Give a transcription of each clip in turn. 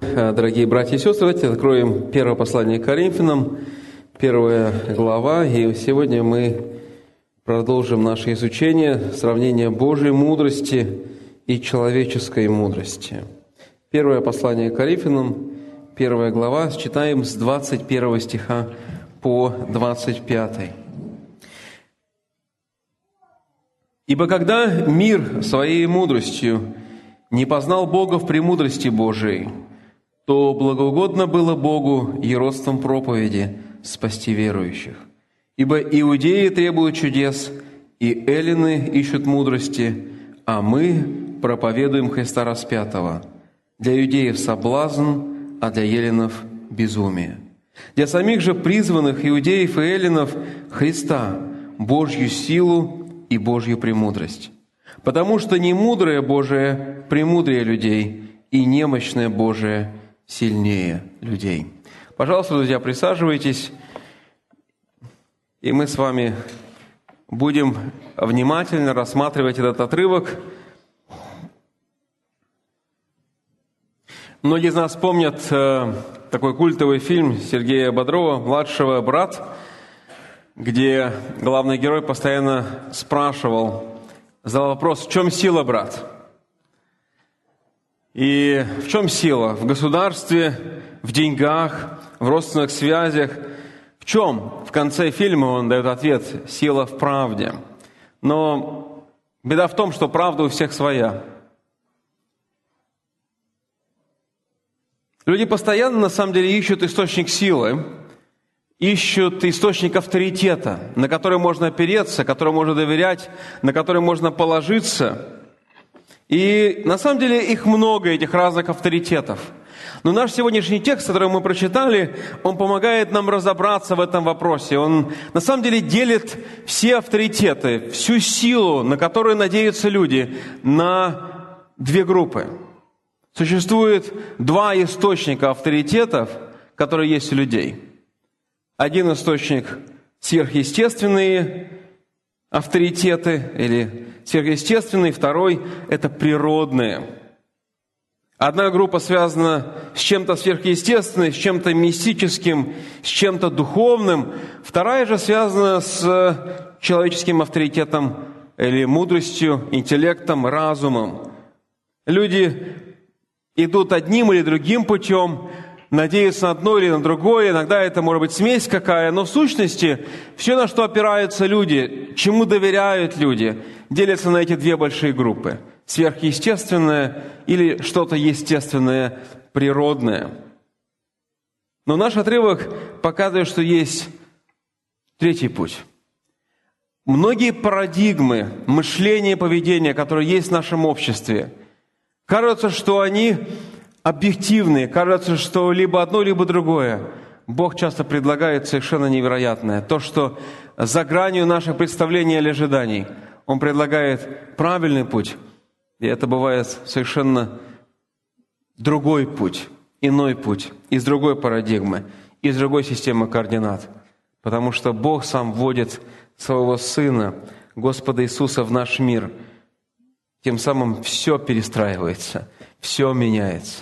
Дорогие братья и сестры, давайте откроем первое послание к Коринфянам, 1 глава, и сегодня мы продолжим наше изучение сравнения Божьей мудрости и человеческой мудрости. Первое послание к Коринфянам, 1 глава, читаем с 21 стиха по 25. «Ибо когда мир своей мудростью не познал Бога в премудрости Божией, то благоугодно было Богу и родством проповеди спасти верующих. Ибо иудеи требуют чудес, и эллины ищут мудрости, а мы проповедуем Христа распятого. Для иудеев соблазн, а для эллинов безумие. Для самих же призванных иудеев и эллинов Христа, Божью силу и Божью премудрость. Потому что не мудрое Божие премудрее людей, и немощное Божие сильнее людей». Пожалуйста, друзья, присаживайтесь, и мы с вами будем внимательно рассматривать этот отрывок. Многие из нас помнят такой культовый фильм Сергея Бодрова «Младшего брат», где главный герой постоянно задал вопрос: в чем сила, брат? И в чем сила? В государстве, в деньгах, в родственных связях. В чем? В конце фильма он дает ответ: сила в правде. Но беда в том, что правда у всех своя. Люди постоянно, на самом деле, ищут источник силы, ищут источник авторитета, на который можно опереться, которому можно доверять, на который можно положиться. И на самом деле их много, этих разных авторитетов. Но наш сегодняшний текст, который мы прочитали, он помогает нам разобраться в этом вопросе. Он на самом деле делит все авторитеты, всю силу, на которую надеются люди, на две группы. Существует два источника авторитетов, которые есть у людей. Один источник – сверхъестественные авторитеты или сверхъестественные, второй – это природные. Одна группа связана с чем-то сверхъестественным, с чем-то мистическим, с чем-то духовным. Вторая же связана с человеческим авторитетом или мудростью, интеллектом, разумом. Люди идут одним или другим путем, надеются на одно или на другое. Иногда это может быть смесь какая, но в сущности все, на что опираются люди, чему доверяют люди, делятся на эти две большие группы. Сверхъестественное или что-то естественное, природное. Но наш отрывок показывает, что есть третий путь. Многие парадигмы мышления и поведения, которые есть в нашем обществе, кажется, что они объективные, кажется, что либо одно, либо другое. Бог часто предлагает совершенно невероятное. То, что за гранью наших представлений или ожиданий. Он предлагает правильный путь, и это бывает совершенно другой путь, иной путь, из другой парадигмы, из другой системы координат. Потому что Бог сам вводит своего Сына, Господа Иисуса, в наш мир. Тем самым все перестраивается, все меняется.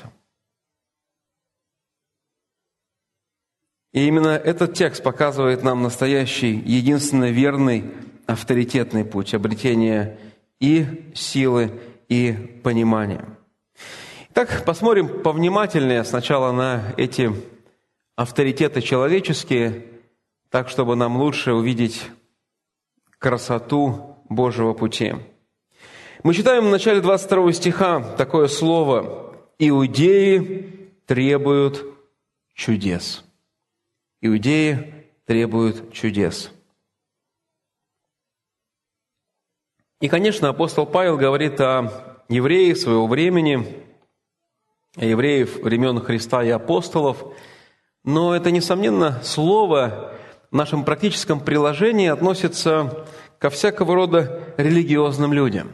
И именно этот текст показывает нам настоящий, единственно верный, авторитетный путь обретения и силы, и понимания. Итак, посмотрим повнимательнее сначала на эти авторитеты человеческие, так, чтобы нам лучше увидеть красоту Божьего пути. Мы читаем в начале 22 стиха такое слово: «Иудеи требуют чудес». Иудеи требуют чудес. И, конечно, апостол Павел говорит о евреях своего времени, о евреев времен Христа и апостолов, но это, несомненно, слово в нашем практическом приложении относится ко всякого рода религиозным людям.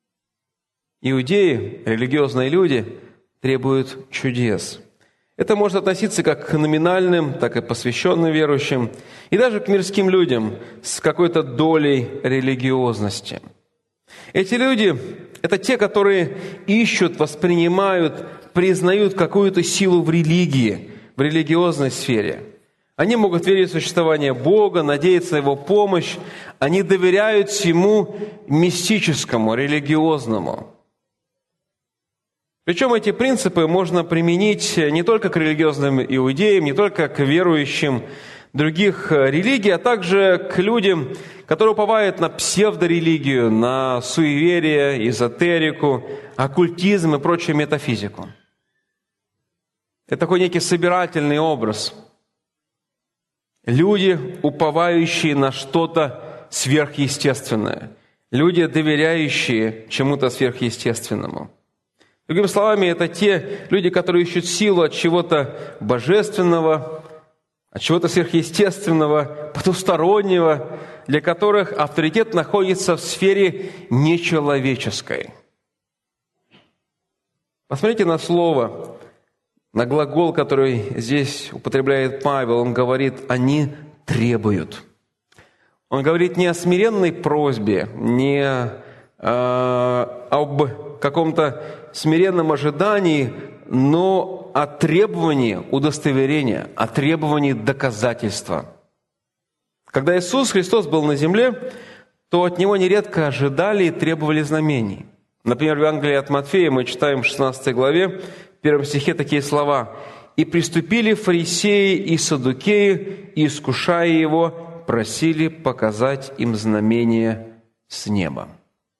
Иудеи, религиозные люди, требуют чудес. Это может относиться как к номинальным, так и посвященным верующим, и даже к мирским людям с какой-то долей религиозности. Эти люди – это те, которые ищут, воспринимают, признают какую-то силу в религии, в религиозной сфере. Они могут верить в существование Бога, надеяться на Его помощь. Они доверяют всему мистическому, религиозному. Причем эти принципы можно применить не только к религиозным иудеям, не только к верующим других религий, а также к людям, которые уповают на псевдорелигию, на суеверие, эзотерику, оккультизм и прочую метафизику. Это такой некий собирательный образ. Люди, уповающие на что-то сверхъестественное. Люди, доверяющие чему-то сверхъестественному. Другими словами, это те люди, которые ищут силу от чего-то божественного, от чего-то сверхъестественного, потустороннего, для которых авторитет находится в сфере нечеловеческой. Посмотрите на слово, на глагол, который здесь употребляет Павел. Он говорит: «они требуют». Он говорит не о смиренной просьбе, не об каком-то смиренном ожидании, но о требовании удостоверения, о требовании доказательства. Когда Иисус Христос был на земле, то от Него нередко ожидали и требовали знамений. Например, в Евангелии от Матфея мы читаем в 16 главе, в 1 стихе такие слова: «И приступили фарисеи и саддукеи, и, искушая Его, просили показать им знамение с неба».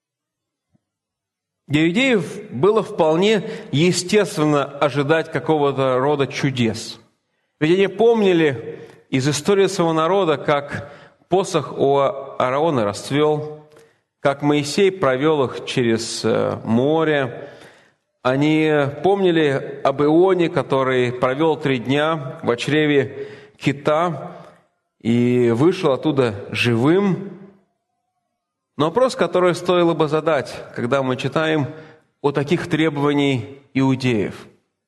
Для иудеев было вполне естественно ожидать какого-то рода чудес. Ведь они помнили из истории своего народа, как посох у Аарона расцвел, как Моисей провел их через море. Они помнили об Ионе, который провел 3 дня в чреве кита и вышел оттуда живым. Но вопрос, который стоило бы задать, когда мы читаем о таких требованиях иудеев: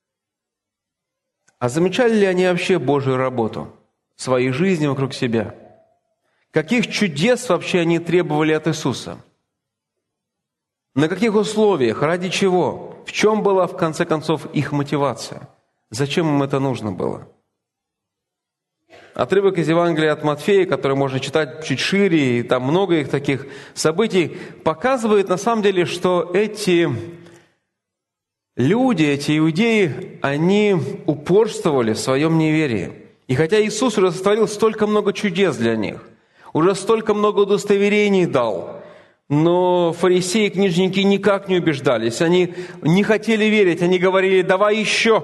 а замечали ли они вообще Божию работу в своей жизни вокруг себя? Каких чудес вообще они требовали от Иисуса? На каких условиях? Ради чего? В чем была, в конце концов, их мотивация? Зачем им это нужно было? Отрывок из Евангелия от Матфея, который можно читать чуть шире, и там много их таких событий, показывает на самом деле, что эти люди, эти иудеи, они упорствовали в своем неверии. И хотя Иисус уже сотворил столько много чудес для них, уже столько много удостоверений дал, но фарисеи и книжники никак не убеждались, они не хотели верить, они говорили: «Давай еще».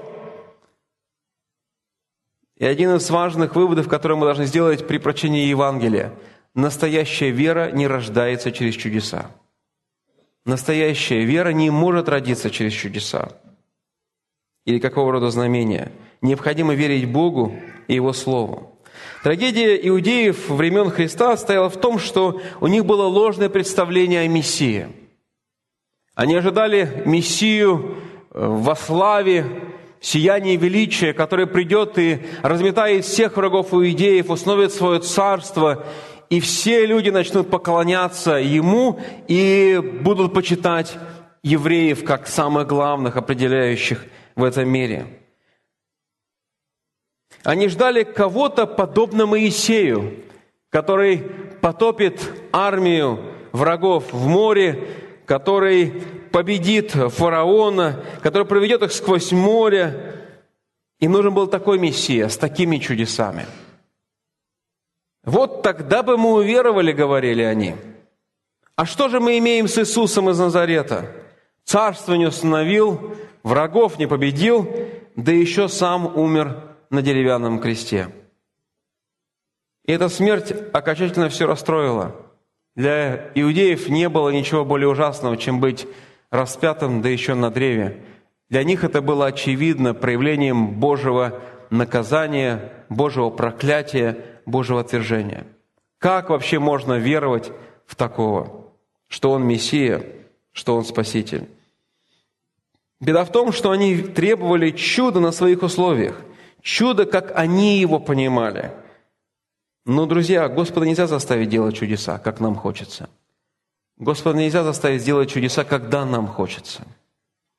И один из важных выводов, который мы должны сделать при прочтении Евангелия: настоящая вера не рождается через чудеса. Настоящая вера не может родиться через чудеса или какого рода знамения. Необходимо верить Богу и Его Слову. Трагедия иудеев времен Христа стояла в том, что у них было ложное представление о Мессии. Они ожидали Мессию во славе, сияние величия, которое придет и разметает всех врагов иудеев, установит свое царство, и все люди начнут поклоняться Ему и будут почитать евреев как самых главных, определяющих в этом мире. Они ждали кого-то подобно Моисею, который потопит армию врагов в море, который победит фараона, который проведет их сквозь море. Им нужен был такой Мессия с такими чудесами. Вот тогда бы мы уверовали, говорили они. А что же мы имеем с Иисусом из Назарета? Царство не установил, врагов не победил, да еще сам умер на деревянном кресте. И эта смерть окончательно все расстроила. Для иудеев не было ничего более ужасного, чем быть распятым, да еще на древе. Для них это было очевидно проявлением Божьего наказания, Божьего проклятия, Божьего отвержения. Как вообще можно веровать в такого, что Он Мессия, что Он Спаситель? Беда в том, что они требовали чуда на своих условиях. Чудо, как они его понимали. Но, друзья, Господа нельзя заставить делать чудеса, как нам хочется. Господа нельзя заставить сделать чудеса, когда нам хочется.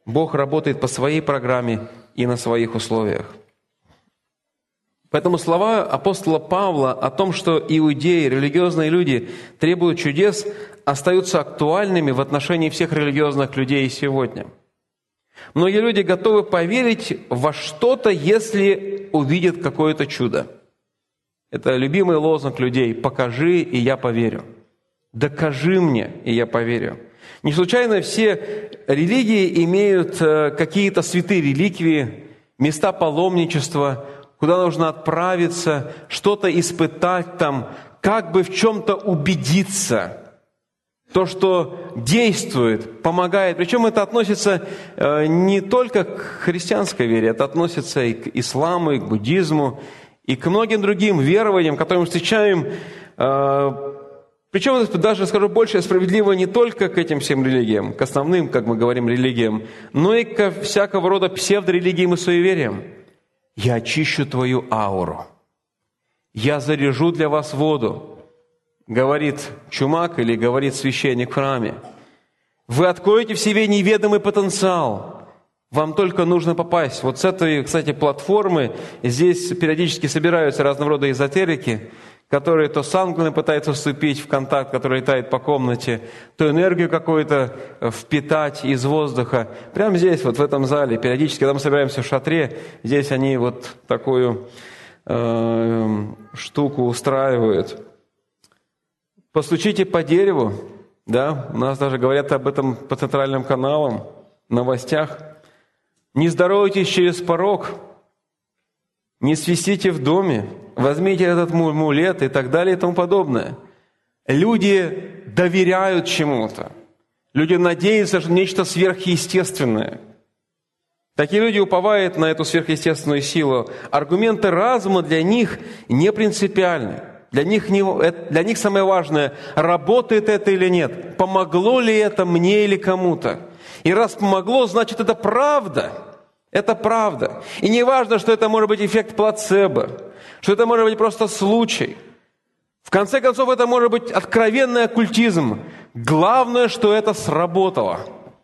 Бог работает по своей программе и на своих условиях. Поэтому слова апостола Павла о том, что иудеи, религиозные люди требуют чудес, остаются актуальными в отношении всех религиозных людей сегодня. Многие люди готовы поверить во что-то, если увидят какое-то чудо. Это любимый лозунг людей: «Покажи, и я поверю». «Докажи мне, и я поверю». Не случайно все религии имеют какие-то святые реликвии, места паломничества, куда нужно отправиться, что-то испытать там, как бы в чем-то убедиться. То, что действует, помогает. Причем это относится не только к христианской вере, это относится и к исламу, и к буддизму, и к многим другим верованиям, которые мы встречаем. Причем даже, скажу больше, справедливо не только к этим всем религиям, к основным, как мы говорим, религиям, но и ко всякого рода псевдорелигиям и суевериям. «Я очищу твою ауру, я заряжу для вас воду», говорит чумак или говорит священник в храме. «Вы откроете в себе неведомый потенциал. Вам только нужно попасть». Вот с этой, кстати, платформы здесь периодически собираются разного рода эзотерики, которые то с ангелами пытаются вступить в контакт, который летает по комнате, то энергию какую-то впитать из воздуха. Прямо здесь, вот в этом зале, периодически, когда мы собираемся в шатре, здесь они вот такую штуку устраивают. Постучите по дереву, да, у нас даже говорят об этом по центральным каналам, в новостях. Не здоровайтесь через порог, не свистите в доме, возьмите этот амулет и так далее и тому подобное. Люди доверяют чему-то. Люди надеются, что нечто сверхъестественное. Такие люди уповают на эту сверхъестественную силу. Аргументы разума для них не принципиальны. Для них самое важное, работает это или нет, помогло ли это мне или кому-то. И раз помогло, значит, это правда. Это правда. И не важно, что это может быть эффект плацебо, что это может быть просто случай. В конце концов, это может быть откровенный оккультизм. Главное, что это сработало.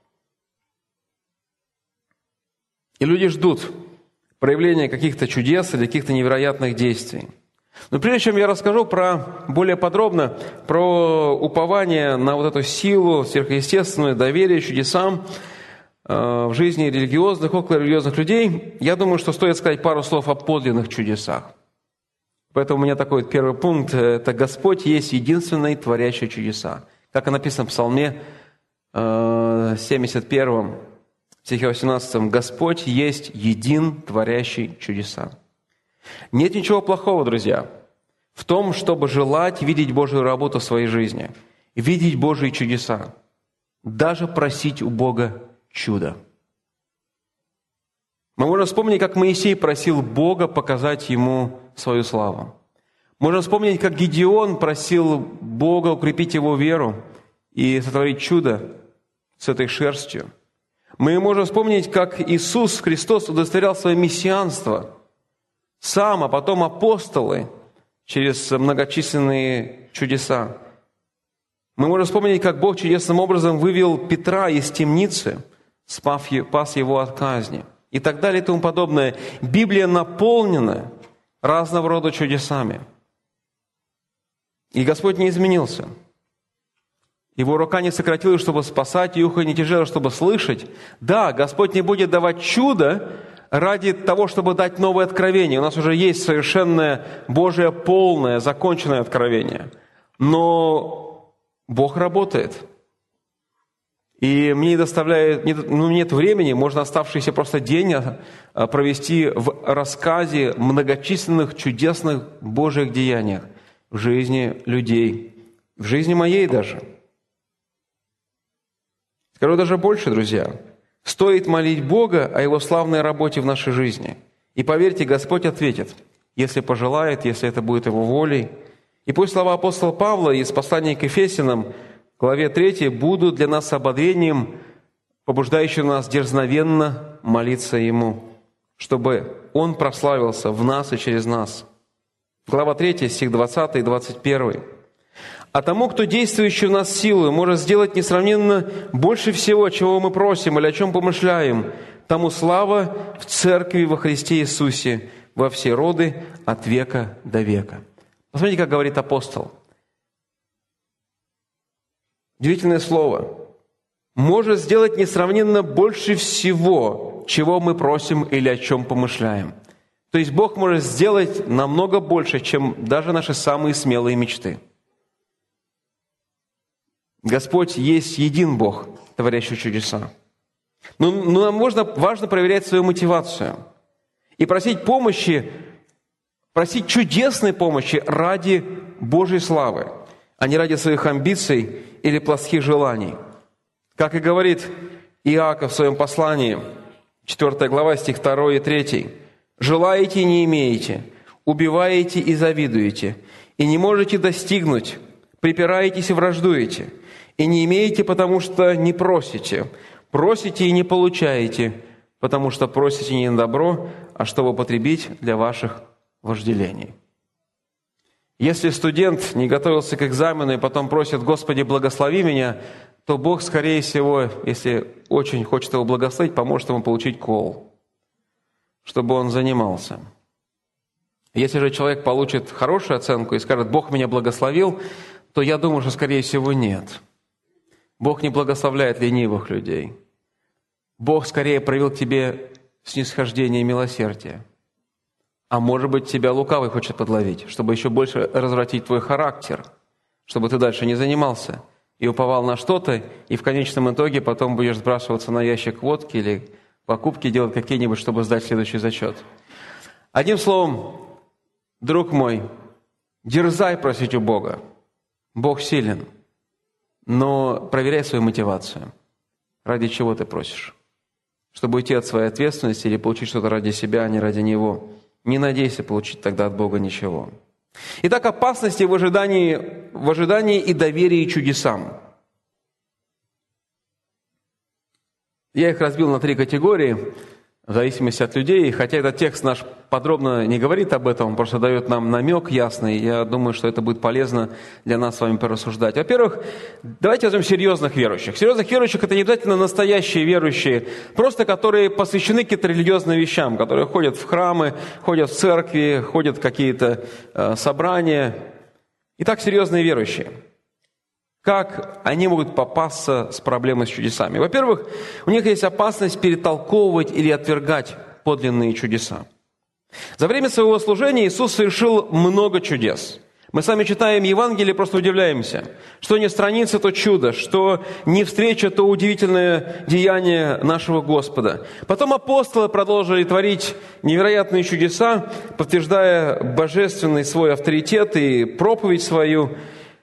И люди ждут проявления каких-то чудес или каких-то невероятных действий. Но прежде чем я расскажу более подробно про упование на вот эту силу сверхъестественную, доверие чудесам в жизни религиозных, околорелигиозных людей, я думаю, что стоит сказать пару слов о подлинных чудесах. Поэтому у меня такой первый пункт – это Господь есть единственный творящий чудеса. Как и написано в Псалме 71, стихе 18, «Господь есть един творящий чудеса». Нет ничего плохого, друзья, в том, чтобы желать видеть Божью работу в своей жизни, видеть Божьи чудеса, даже просить у Бога чудо. Мы можем вспомнить, как Моисей просил Бога показать ему свою славу. Можем вспомнить, как Гедеон просил Бога укрепить его веру и сотворить чудо с этой шерстью. Мы можем вспомнить, как Иисус Христос удостоверял свое мессианство сам, а потом апостолы через многочисленные чудеса. Мы можем вспомнить, как Бог чудесным образом вывел Петра из темницы, спас его от казни и так далее и тому подобное. Библия наполнена разного рода чудесами. И Господь не изменился. Его рука не сократилась, чтобы спасать, и ухо не тяжело, чтобы слышать. Да, Господь не будет давать чудо ради того, чтобы дать новое откровение. У нас уже есть совершенное Божие полное, законченное откровение. Но Бог работает. И мне нет времени, можно оставшийся просто день провести в рассказе многочисленных чудесных Божьих деяниях в жизни людей, в жизни моей даже. Скажу даже больше, друзья. Стоит молить Бога о Его славной работе в нашей жизни. И поверьте, Господь ответит, если пожелает, если это будет Его волей. И пусть слова апостола Павла из послания к Ефесянам, главе 3, будут для нас ободрением, побуждающим нас дерзновенно молиться Ему, чтобы Он прославился в нас и через нас. Глава 3, стих 20 и 21. А тому, кто действующий в нас силой, может сделать несравненно больше всего, чего мы просим или о чем помышляем, тому слава в Церкви во Христе Иисусе во все роды от века до века». Посмотрите, как говорит апостол. Удивительное слово. «Может сделать несравненно больше всего, чего мы просим или о чем помышляем». То есть Бог может сделать намного больше, чем даже наши самые смелые мечты. Господь есть един Бог, творящий чудеса. Но нам важно проверять свою мотивацию и просить помощи, просить чудесной помощи ради Божьей славы, а не ради своих амбиций или плотских желаний. Как и говорит Иаков в своем послании, 4 глава, стих 2 и 3. «Желаете и не имеете, убиваете и завидуете, и не можете достигнуть, припираетесь и враждуете, и не имеете, потому что не просите, просите и не получаете, потому что просите не на добро, а чтобы употребить для ваших вожделений». Если студент не готовился к экзамену и потом просит: «Господи, благослови меня», то Бог, скорее всего, если очень хочет его благословить, поможет ему получить кол, чтобы он занимался. Если же человек получит хорошую оценку и скажет: «Бог меня благословил», то я думаю, что, скорее всего, нет. Бог не благословляет ленивых людей. Бог скорее проявил к тебе снисхождение и милосердие. А может быть, тебя лукавый хочет подловить, чтобы еще больше развратить твой характер, чтобы ты дальше не занимался и уповал на что-то, и в конечном итоге потом будешь сбрасываться на ящик водки или покупки делать какие-нибудь, чтобы сдать следующий зачет. Одним словом, друг мой, дерзай просить у Бога. Бог силен, но проверяй свою мотивацию. Ради чего ты просишь? Чтобы уйти от своей ответственности или получить что-то ради себя, а не ради Него. Не надейся получить тогда от Бога ничего. Итак, опасности в ожидании и доверии чудесам. Я их разбил на 3 категории, в зависимости от людей. И хотя этот текст наш подробно не говорит об этом, он просто дает нам намек ясный. Я думаю, что это будет полезно для нас с вами порассуждать. Во-первых, давайте возьмем серьезных верующих. Серьезных верующих — это не обязательно настоящие верующие, просто которые посвящены каким-то религиозным вещам, которые ходят в храмы, ходят в церкви, ходят в какие-то собрания. Итак, серьезные верующие. Как они могут попасться с проблемой с чудесами? Во-первых, у них есть опасность перетолковывать или отвергать подлинные чудеса. За время своего служения Иисус совершил много чудес. Мы сами читаем Евангелие, просто удивляемся. Что не страница, то чудо, что не встреча, то удивительное деяние нашего Господа. Потом апостолы продолжили творить невероятные чудеса, подтверждая божественный свой авторитет и проповедь свою.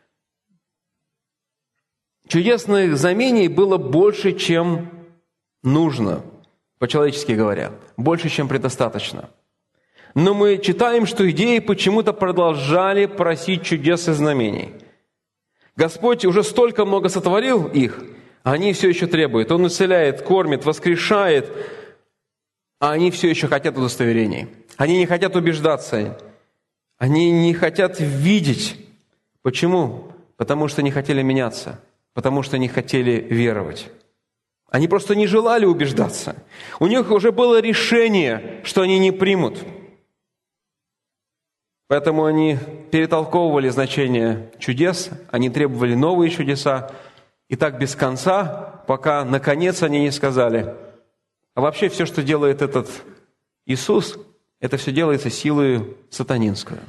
Чудесных знамений было больше, чем нужно, по-человечески говоря, больше, чем предостаточно. Но мы читаем, что иудеи почему-то продолжали просить чудес и знамений. Господь уже столько много сотворил их, а они все еще требуют. Он исцеляет, кормит, воскрешает, а они все еще хотят удостоверений. Они не хотят убеждаться, они не хотят видеть. Почему? Потому что не хотели меняться. Потому что не хотели веровать. Они просто не желали убеждаться. У них уже было решение, что они не примут. Поэтому они перетолковывали значение чудес, они требовали новые чудеса, и так без конца, пока, наконец, они не сказали: а вообще все, что делает этот Иисус, это все делается силой сатанинской.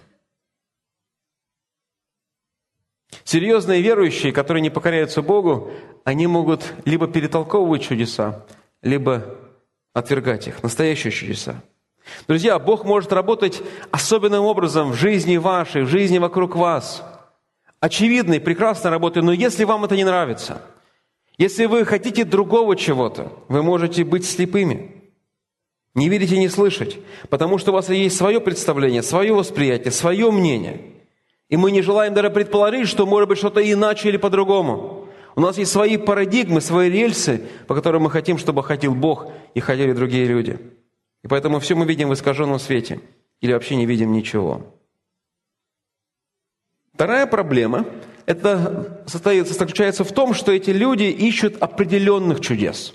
Серьезные верующие, которые не покоряются Богу, они могут либо перетолковывать чудеса, либо отвергать их, настоящие чудеса. Друзья, Бог может работать особенным образом в жизни вашей, в жизни вокруг вас. Очевидной, прекрасной работой, но если вам это не нравится, если вы хотите другого чего-то, вы можете быть слепыми, не видеть и не слышать, потому что у вас есть свое представление, свое восприятие, свое мнение. И мы не желаем даже предположить, что может быть что-то иначе или по-другому. У нас есть свои парадигмы, свои рельсы, по которым мы хотим, чтобы ходил Бог и ходили другие люди. И поэтому все мы видим в искаженном свете или вообще не видим ничего. Вторая проблема – это заключается в том, что эти люди ищут определенных чудес.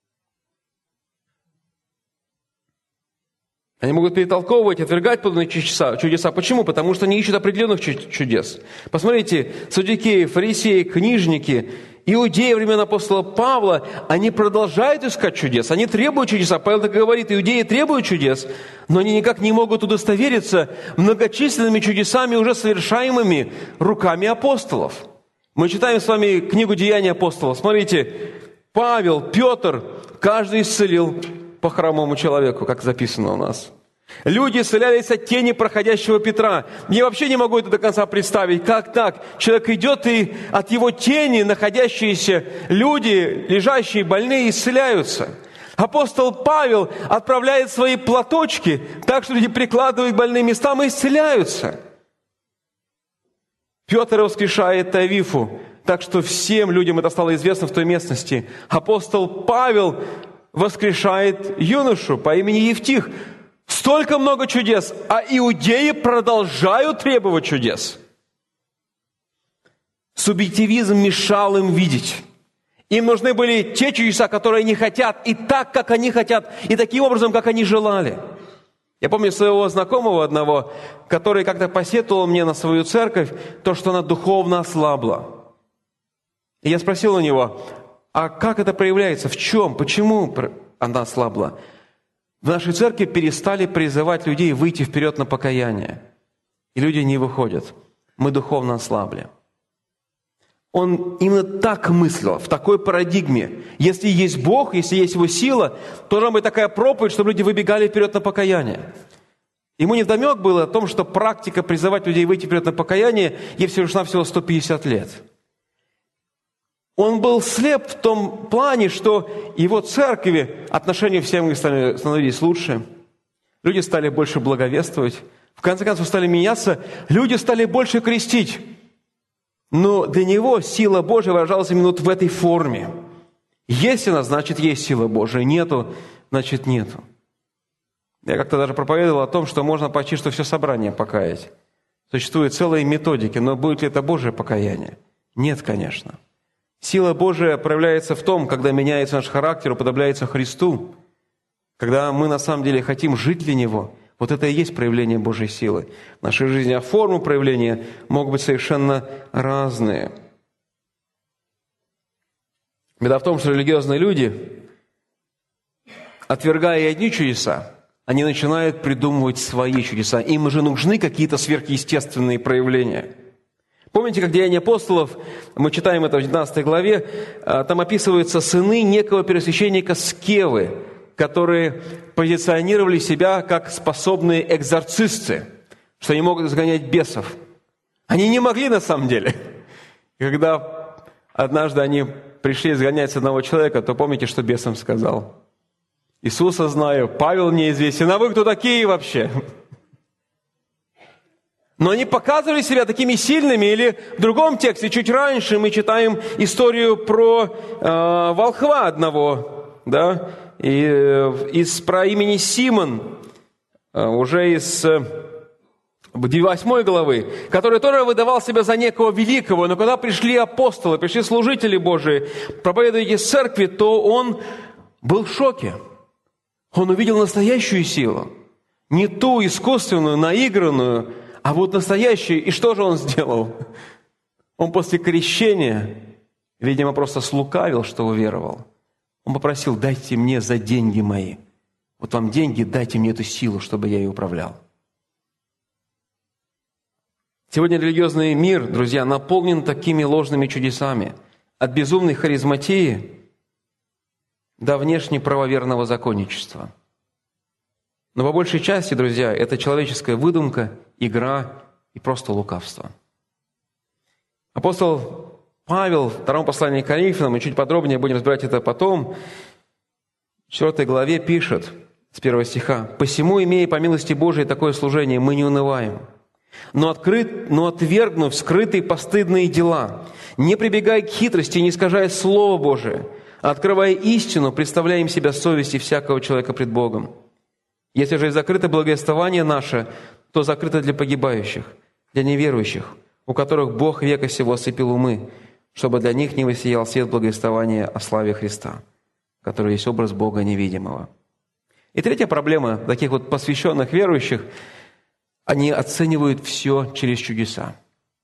Они могут перетолковывать, отвергать подобные чудеса. Почему? Потому что они ищут определенных чудес. Посмотрите, саддукеи, фарисеи, книжники, иудеи времен апостола Павла, они продолжают искать чудес, они требуют чудеса. Павел так говорит, иудеи требуют чудес, но они никак не могут удостовериться многочисленными чудесами, уже совершаемыми руками апостолов. Мы читаем с вами книгу «Деяния апостолов». Смотрите, Павел, Петр, каждый исцелил по хромому человеку, как записано у нас. Люди исцелялись от тени проходящего Петра. Я вообще не могу это до конца представить. Как так? Человек идет, и от его тени находящиеся люди, лежащие, больные, исцеляются. Апостол Павел отправляет свои платочки так, что люди прикладывают к больным местам и исцеляются. Петр воскрешает Тавифу, так что всем людям это стало известно в той местности. Апостол Павел воскрешает юношу по имени Евтих. Столько много чудес, а иудеи продолжают требовать чудес. Субъективизм мешал им видеть. Им нужны были те чудеса, которые они хотят, и так, как они хотят, и таким образом, как они желали. Я помню своего знакомого одного, который как-то посетовал мне на свою церковь то, что она духовно ослабла. И я спросил у него, а как это проявляется? В чем? Почему она ослабла? В нашей церкви перестали призывать людей выйти вперед на покаяние. И люди не выходят. Мы духовно ослабли. Он именно так мыслил, в такой парадигме. Если есть Бог, если есть Его сила, то должна быть такая проповедь, чтобы люди выбегали вперед на покаяние. Ему невдомек было о том, что практика призывать людей выйти вперед на покаяние ей всего 150 лет. Он был слеп в том плане, что его церкви отношения всем становились лучше. Люди стали больше благовествовать. В конце концов стали меняться. Люди стали больше крестить. Но для него сила Божия выражалась именно в этой форме. Есть она, значит, есть сила Божия. Нету, значит, нету. Я как-то даже проповедовал о том, что можно почти что все собрание покаять. Существуют целые методики, но будет ли это Божие покаяние? Нет, конечно. Сила Божия проявляется в том, когда меняется наш характер, уподобляется Христу, когда мы на самом деле хотим жить для Него. Вот это и есть проявление Божьей силы в нашей жизни. А формы проявления могут быть совершенно разные. Беда в том, что религиозные люди, отвергая одни чудеса, они начинают придумывать свои чудеса. Им уже нужны какие-то сверхъестественные проявления. Помните, как Деяния апостолов, мы читаем это в 19 главе, там описываются сыны некого первосвященника Скевы, которые позиционировали себя как способные экзорцисты, что они могут изгонять бесов. Они не могли на самом деле. Когда однажды они пришли изгонять одного человека, то помните, что бес им сказал? Иисуса знаю, Павел мне известен, а вы кто такие вообще? Но они показывали себя такими сильными. Или в другом тексте, чуть раньше, мы читаем историю про волхва одного, да, про имени Симон, уже из 8 главы, который тоже выдавал себя за некого великого, но когда пришли апостолы, пришли служители Божии, проповедуя из церкви, то он был в шоке. Он увидел настоящую силу, не ту искусственную, наигранную, а вот настоящий. И что же он сделал? Он после крещения, видимо, просто слукавил, что уверовал. Он попросил, дайте мне за деньги мои. Вот вам деньги, дайте мне эту силу, чтобы я ее управлял. Сегодня религиозный мир, друзья, наполнен такими ложными чудесами. От безумной харизматии до внешне правоверного законничества. Но по большей части, друзья, это человеческая выдумка, игра и просто лукавство. Апостол Павел в 2 послании к Коринфянам, мы чуть подробнее будем разбирать это потом, в 4 главе пишет с 1 стиха: «Посему, имея по милости Божией такое служение, мы не унываем, но отвергнув скрытые постыдные дела, не прибегая к хитрости, не искажая Слово Божие, а открывая истину, представляем себя совести всякого человека пред Богом. Если же и закрыто благовествование наше, то закрыто для погибающих, для неверующих, у которых Бог века сего осыпил умы, чтобы для них не воссиял свет благовествования о славе Христа, который есть образ Бога невидимого». И третья проблема таких вот посвященных верующих – они оценивают все через чудеса.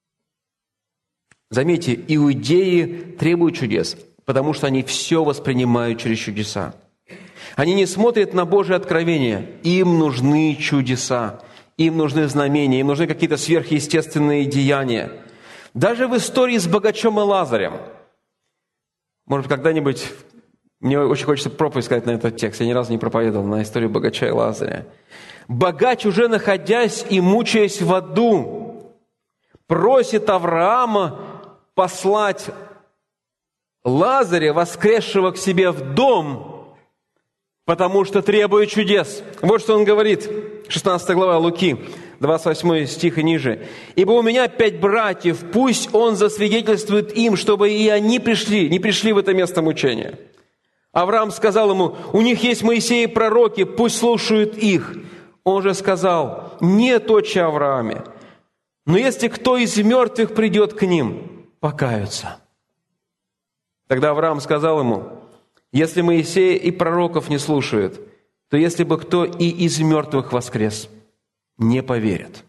Заметьте, иудеи требуют чудес, потому что они все воспринимают через чудеса. Они не смотрят на Божие откровение. Им нужны чудеса, им нужны знамения, им нужны какие-то сверхъестественные деяния. Даже в истории с богачом и Лазарем. Может, когда-нибудь... Мне очень хочется проповедь сказать на этот текст. Я ни разу не проповедовал на историю богача и Лазаря. Богач, уже находясь и мучаясь в аду, просит Авраама послать Лазаря, воскресшего к себе в дом, потому что требует чудес. Вот что он говорит, 16 глава Луки, 28 стих и ниже. «Ибо у меня 5 братьев, пусть он засвидетельствует им, чтобы и они не пришли в это место мучения». Авраам сказал ему: «У них есть Моисей и пророки, пусть слушают их». Он же сказал: «Нет, отче Аврааме, но если кто из мертвых придет к ним, покаются». Тогда Авраам сказал ему: «Если Моисея и пророков не слушают, то если бы кто и из мертвых воскрес, не поверят».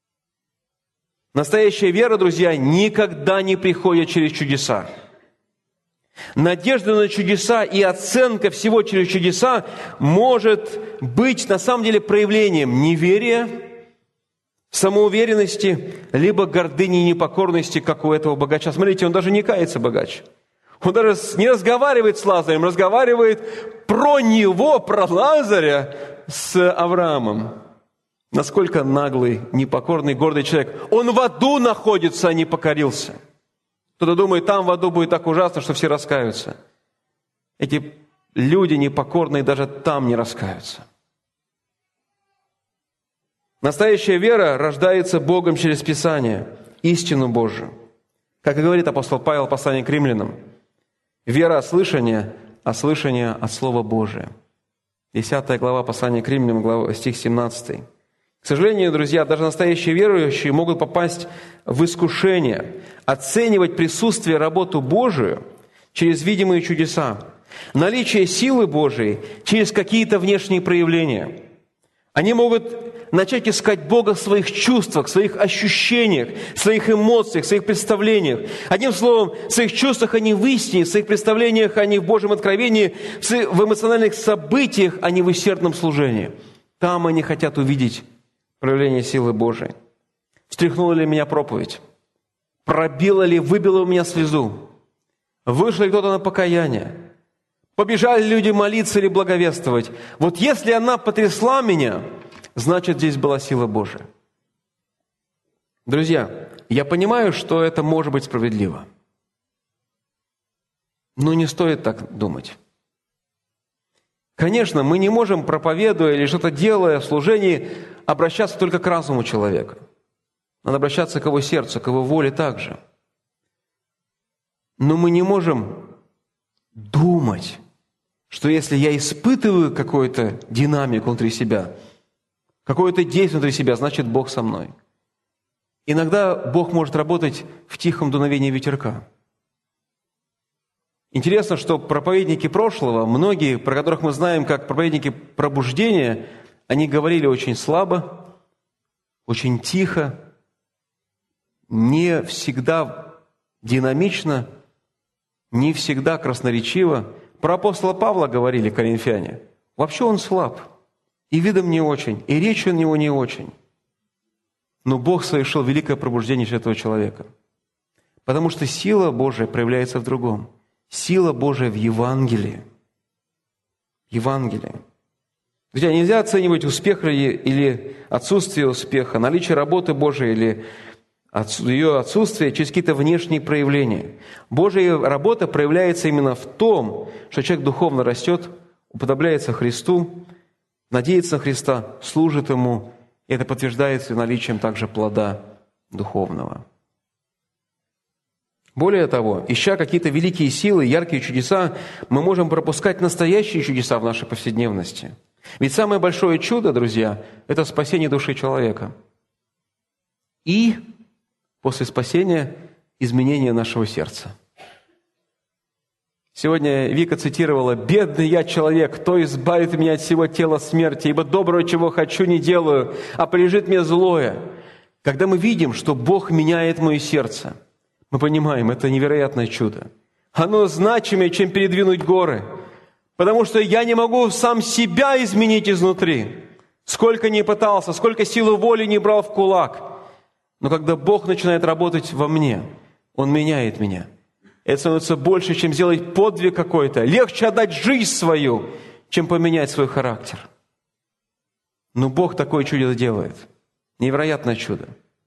Настоящая вера, друзья, никогда не приходит через чудеса. Надежда на чудеса и оценка всего через чудеса может быть на самом деле проявлением неверия, самоуверенности, либо гордыни и непокорности, как у этого богача. Смотрите, он даже не кается, богач. Он даже не разговаривает с Лазарем, разговаривает про него, про Лазаря с Авраамом. Насколько наглый, непокорный, гордый человек. Он в аду находится, а не покорился. Кто-то думает, там в аду будет так ужасно, что все раскаются. Эти люди непокорные даже там не раскаются. Настоящая вера рождается Богом через Писание, истину Божию. Как и говорит апостол Павел в послании к римлянам, вера от слышания, а слышание от Слова Божия. 10 глава послания к римлянам, стих 17. К сожалению, друзья, даже настоящие верующие могут попасть в искушение, оценивать присутствие, работу Божию через видимые чудеса, наличие силы Божией через какие-то внешние проявления. Они могут начать искать Бога в своих чувствах, в своих ощущениях, в своих эмоциях, в своих представлениях. Одним словом, в своих чувствах они в истине, в своих представлениях они в Божьем откровении, в эмоциональных событиях они в усердном служении. Там они хотят увидеть проявление силы Божией. Встряхнула ли меня проповедь? Пробила ли, выбила у меня слезу? Вышел ли кто-то на покаяние? Побежали люди молиться или благовествовать? Вот если она потрясла меня, значит, здесь была сила Божия. Друзья, я понимаю, что это может быть справедливо. Но не стоит так думать. Конечно, мы не можем, проповедуя или что-то делая в служении, обращаться только к разуму человека. Надо обращаться к его сердцу, к его воле также. Но мы не можем думать, что если я испытываю какую-то динамику внутри себя, какое-то действие внутри себя, значит, Бог со мной. Иногда Бог может работать в тихом дуновении ветерка. Интересно, что проповедники прошлого, многие, про которых мы знаем как проповедники пробуждения, они говорили очень слабо, очень тихо, не всегда динамично, не всегда красноречиво. Про апостола Павла говорили коринфяне. Вообще он слаб, и видом не очень, и речью у него не очень. Но Бог совершил великое пробуждение через этого человека. Потому что сила Божия проявляется в другом. Сила Божия в Евангелии. Евангелие. Друзья, нельзя оценивать успех или отсутствие успеха, наличие работы Божией или ее отсутствие через какие-то внешние проявления. Божья работа проявляется именно в том, что человек духовно растет, уподобляется Христу, надеется на Христа, служит Ему, и это подтверждается наличием также плода духовного. Более того, ища какие-то великие силы, яркие чудеса, мы можем пропускать настоящие чудеса в нашей повседневности. Ведь самое большое чудо, друзья, это спасение души человека. И после спасения изменение нашего сердца. Сегодня Вика цитировала: «Бедный я человек, кто избавит меня от всего тела смерти, ибо доброго, чего хочу, не делаю, а прилежит мне злое». Когда мы видим, что Бог меняет мое сердце, мы понимаем, это невероятное чудо. Оно значимее, чем передвинуть горы, потому что я не могу сам себя изменить изнутри. Сколько ни пытался, сколько силы воли не брал в кулак. Но когда Бог начинает работать во мне, Он меняет меня. Это становится больше, чем сделать подвиг какой-то. Легче отдать жизнь свою, чем поменять свой характер. Но Бог такое чудо делает. Невероятное чудо.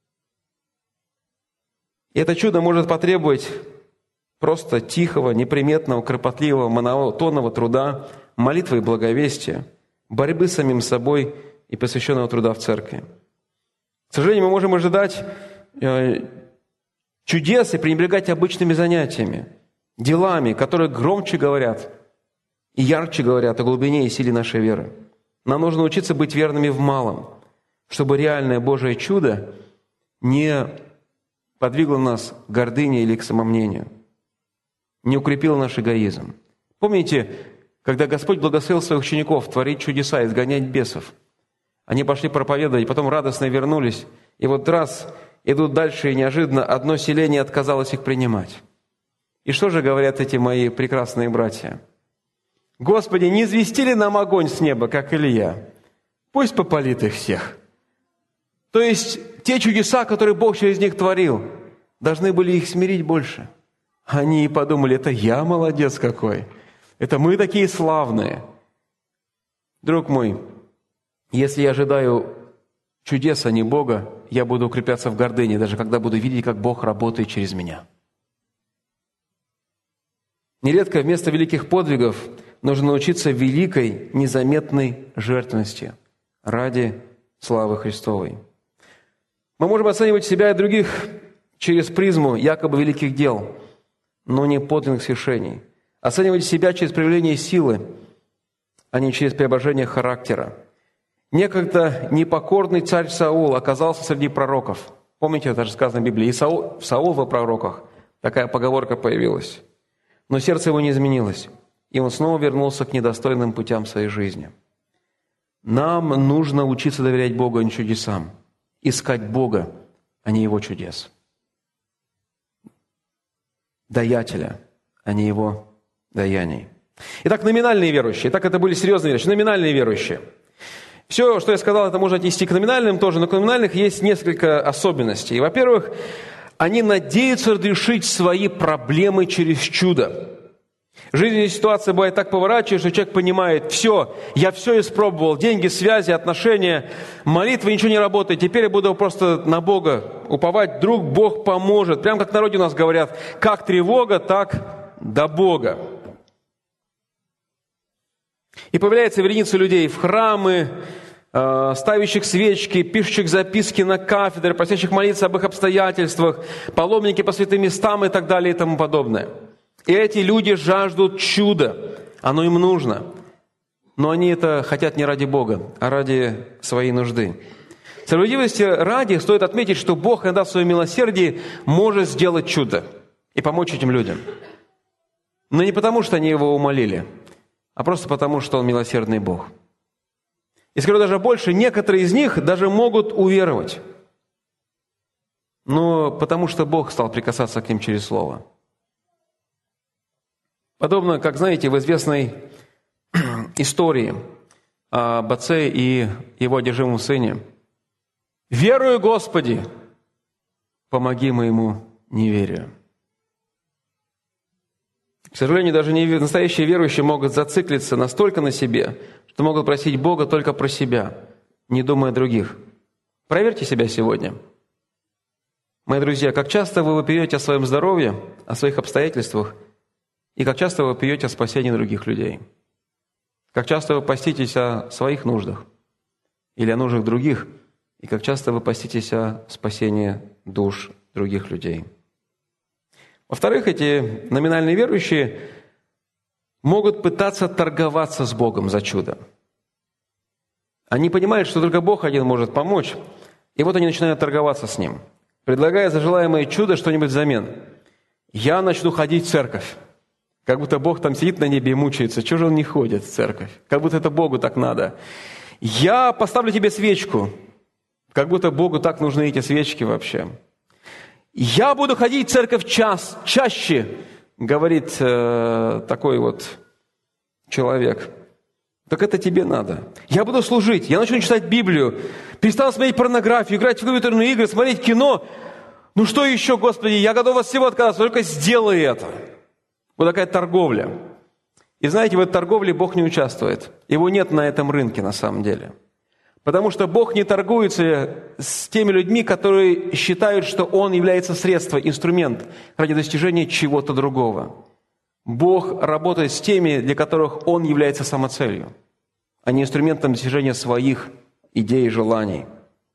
И это чудо может потребовать просто тихого, неприметного, кропотливого, монотонного труда, молитвы и благовестия, борьбы с самим собой и посвященного труда в церкви. К сожалению, мы можем ожидать чудес и пренебрегать обычными занятиями, делами, которые громче говорят и ярче говорят о глубине и силе нашей веры. Нам нужно учиться быть верными в малом, чтобы реальное Божие чудо не подвигло нас к гордыне или к самомнению, не укрепило наш эгоизм. Помните, когда Господь благословил своих учеников творить чудеса, изгонять бесов, они пошли проповедовать, потом радостно вернулись, и вот раз идут дальше, и неожиданно одно селение отказалось их принимать. И что же говорят эти мои прекрасные братья? «Господи, не известили нам огонь с неба, как Илия? Пусть попалит их всех». То есть те чудеса, которые Бог через них творил, должны были их смирить больше. Они подумали: это я молодец какой, это мы такие славные. Друг мой, если я ожидаю чудес, а не Бога, я буду укрепляться в гордыне, даже когда буду видеть, как Бог работает через меня. Нередко вместо великих подвигов нужно научиться великой, незаметной жертвенности ради славы Христовой. Мы можем оценивать себя и других через призму якобы великих дел, но не подлинных свершений. Оценивать себя через проявление силы, а не через преображение характера. Некогда непокорный царь Саул оказался среди пророков. Помните, это же сказано в Библии. И Саул во пророках. Такая поговорка появилась. Но сердце его не изменилось, и он снова вернулся к недостойным путям своей жизни. Нам нужно учиться доверять Богу, а не чудесам. Искать Бога, а не Его чудес. Даятеля, а не Его даяний. Итак, номинальные верующие. Итак, это были серьезные верующие. Номинальные верующие. Все, что я сказал, это можно отнести к номинальным тоже, но к номинальных есть несколько особенностей. Во-первых, они надеются решить свои проблемы через чудо. В жизни ситуация бывает так поворачивается, что человек понимает: все, я все испробовал, деньги, связи, отношения, молитва, ничего не работает, теперь я буду просто на Бога уповать, вдруг Бог поможет. Прямо как в народе у нас говорят: как тревога, так до Бога. И появляется вереница людей в храмы, ставящих свечки, пишущих записки на кафедре, просящих молиться об их обстоятельствах, паломники по святым местам и так далее и тому подобное. И эти люди жаждут чуда. Оно им нужно. Но они это хотят не ради Бога, а ради своей нужды. Справедливости ради стоит отметить, что Бог иногда в своем милосердии может сделать чудо и помочь этим людям. Но не потому, что они Его умолили, а просто потому, что Он милосердный Бог. И скажу даже больше, некоторые из них даже могут уверовать. Но потому что Бог стал прикасаться к ним через Слово. Подобно, как знаете, в известной истории об отце и его одержимом сыне. «Верую, Господи, помоги моему неверию». К сожалению, даже настоящие верующие могут зациклиться настолько на себе, что могут просить Бога только про себя, не думая о других. Проверьте себя сегодня. Мои друзья, как часто вы вопиете о своем здоровье, о своих обстоятельствах, и как часто вы вопиете о спасении других людей? Как часто вы поститесь о своих нуждах или о нуждах других, и как часто вы поститесь о спасении душ других людей? Во-вторых, эти номинальные верующие могут пытаться торговаться с Богом за чудо. Они понимают, что только Бог один может помочь, и вот они начинают торговаться с Ним. предлагая за желаемое чудо что-нибудь взамен. Я начну ходить в церковь. Как будто Бог там сидит на небе и мучается. Чего же он не ходит в церковь? Как будто это Богу так надо. Я поставлю тебе свечку. Как будто Богу так нужны эти свечки вообще. Я буду ходить в церковь чаще, говорит такой вот человек. Так это тебе надо. Я буду служить, я начну читать Библию, перестану смотреть порнографию, играть в компьютерные игры, смотреть кино. Ну что еще, Господи, я готов от всего отказаться, только сделай это. Вот такая торговля. И знаете, в этой торговле Бог не участвует. Его нет на этом рынке на самом деле. Потому что Бог не торгуется с теми людьми, которые считают, что Он является средство, инструмент ради достижения чего-то другого. Бог работает с теми, для которых Он является самоцелью, а не инструментом достижения своих идей и желаний.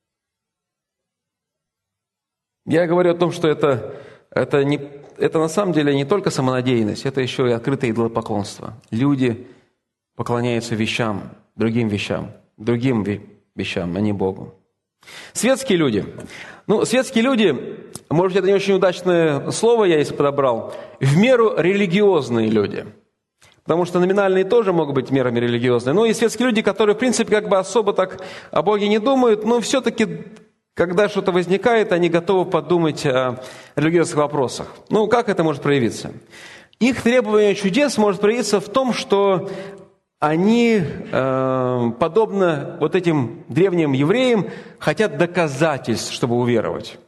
Я говорю о том, что это на самом деле не только самонадеянность, это еще и открытое идолопоклонство. Люди поклоняются вещам, другим вещам, а не Богу. Светские люди. Светские люди, может быть, это не очень удачное слово я здесь подобрал, в меру религиозные люди. Потому что номинальные тоже могут быть мерами религиозные. Но и светские люди, которые, в принципе, как бы особо так о Боге не думают, но все-таки, когда что-то возникает, они готовы подумать о религиозных вопросах. Как это может проявиться? Их требование чудес может проявиться в том, что они, подобно вот этим древним евреям, хотят доказательств, чтобы уверовать.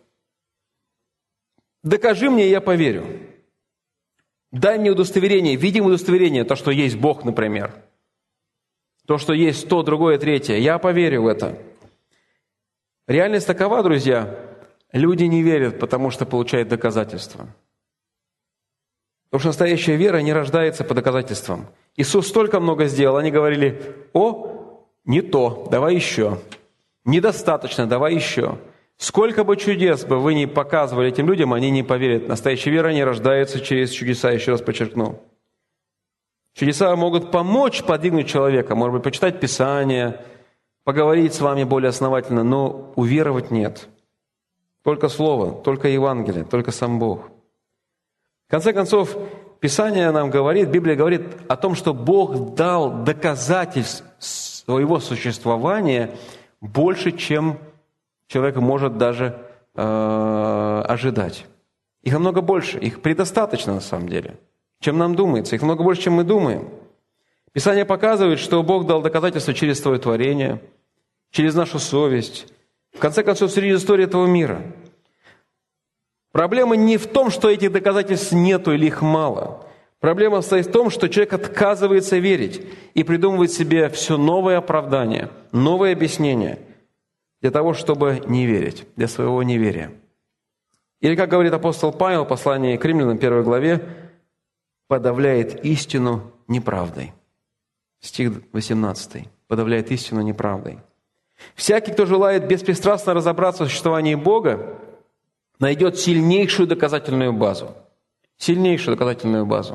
Докажи мне, я поверю. Дай мне удостоверение, видимое удостоверение, то, что есть Бог, например. То, что есть то, другое, третье. Я поверю в это. Реальность такова, друзья, люди не верят, потому что получают доказательства. Потому что настоящая вера не рождается по доказательствам. Иисус столько много сделал, они говорили: не то, давай еще. Недостаточно, давай еще. Сколько бы чудес бы вы ни показывали этим людям, они не поверят. Настоящая вера не рождается через чудеса, еще раз подчеркну. Чудеса могут помочь подвигнуть человека, может быть, почитать Писание, поговорить с вами более основательно, но уверовать нет. Только Слово, только Евангелие, только сам Бог. В конце концов, Писание нам говорит, Библия говорит о том, что Бог дал доказательств своего существования больше, чем человек может даже ожидать. Их намного больше, их предостаточно на самом деле, чем нам думается. Их намного больше, чем мы думаем. Писание показывает, что Бог дал доказательства через свое творение, через нашу совесть, в конце концов, среди истории этого мира. Проблема не в том, что этих доказательств нету или их мало. Проблема состоит в том, что человек отказывается верить и придумывает себе все новые оправдания, новые объяснения для того, чтобы не верить, для своего неверия. Или, как говорит апостол Павел в послании к Римлянам, 1 главе, подавляет истину неправдой. Стих 18. Подавляет истину неправдой. Всякий, кто желает беспристрастно разобраться в существовании Бога, найдет сильнейшую доказательную базу. Сильнейшую доказательную базу.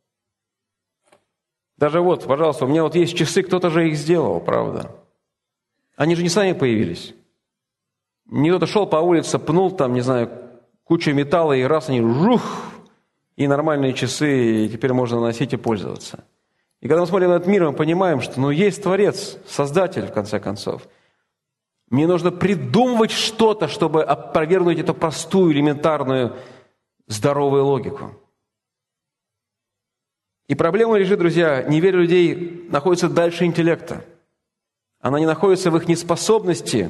Даже пожалуйста, у меня есть часы, кто-то же их сделал, правда? Они же не сами появились. Не кто-то шел по улице, пнул кучу металла, и раз они и нормальные часы, и теперь можно носить и пользоваться. И когда мы смотрим на этот мир, мы понимаем, что есть Творец, Создатель, в конце концов. Мне нужно придумывать что-то, чтобы опровергнуть эту простую, элементарную, здоровую логику. И проблема лежит, друзья, неверие людей находится дальше интеллекта. Она не находится в их неспособности,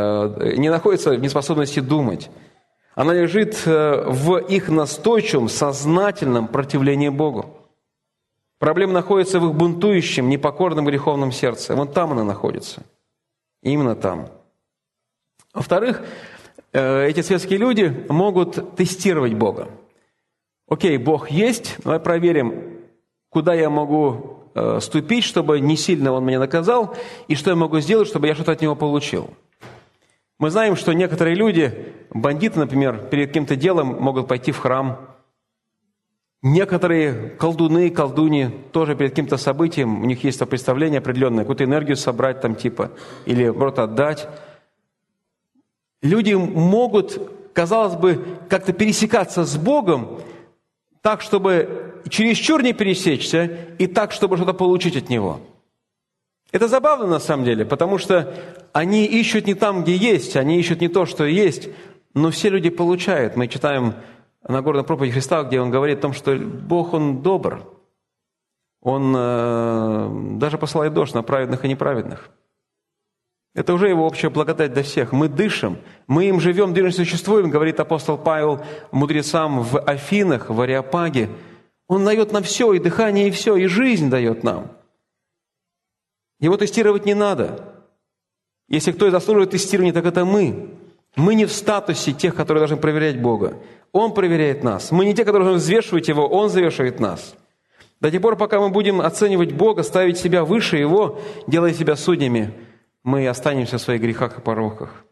думать. Она лежит в их настойчивом, сознательном противлении Богу. Проблема находится в их бунтующем, непокорном греховном сердце. Там она находится. Именно там. Во-вторых, эти светские люди могут тестировать Бога. Окей, Бог есть, давай проверим, куда я могу ступить, чтобы не сильно Он меня наказал, и что я могу сделать, чтобы я что-то от Него получил. Мы знаем, что некоторые люди, бандиты, например, перед каким-то делом могут пойти в храм. Некоторые колдуны, колдуни тоже перед каким-то событием, у них есть представление определенное, какую-то энергию собрать или просто отдать. Люди могут казалось бы, как-то пересекаться с Богом так, чтобы чересчур не пересечься, и так, чтобы что-то получить от Него. Это забавно на самом деле, потому что они ищут не там, где есть, они ищут не то, что есть, но все люди получают. Мы читаем Нагорную проповедь Христа, где Он говорит о том, что Бог, Он добр. Он даже посылает дождь на праведных и неправедных. Это уже Его общая благодать для всех. Мы дышим, мы им живем, движемся, существуем, говорит апостол Павел мудрецам в Афинах, в Ареопаге. Он дает нам все, и дыхание, и все, и жизнь дает нам. Его тестировать не надо. Если кто и заслуживает тестирования, так это мы. Мы не в статусе тех, которые должны проверять Бога. Он проверяет нас. Мы не те, которые должны взвешивать Его, Он взвешивает нас. До тех пор, пока мы будем оценивать Бога, ставить себя выше Его, делая себя судьями, мы останемся в своих грехах и пороках.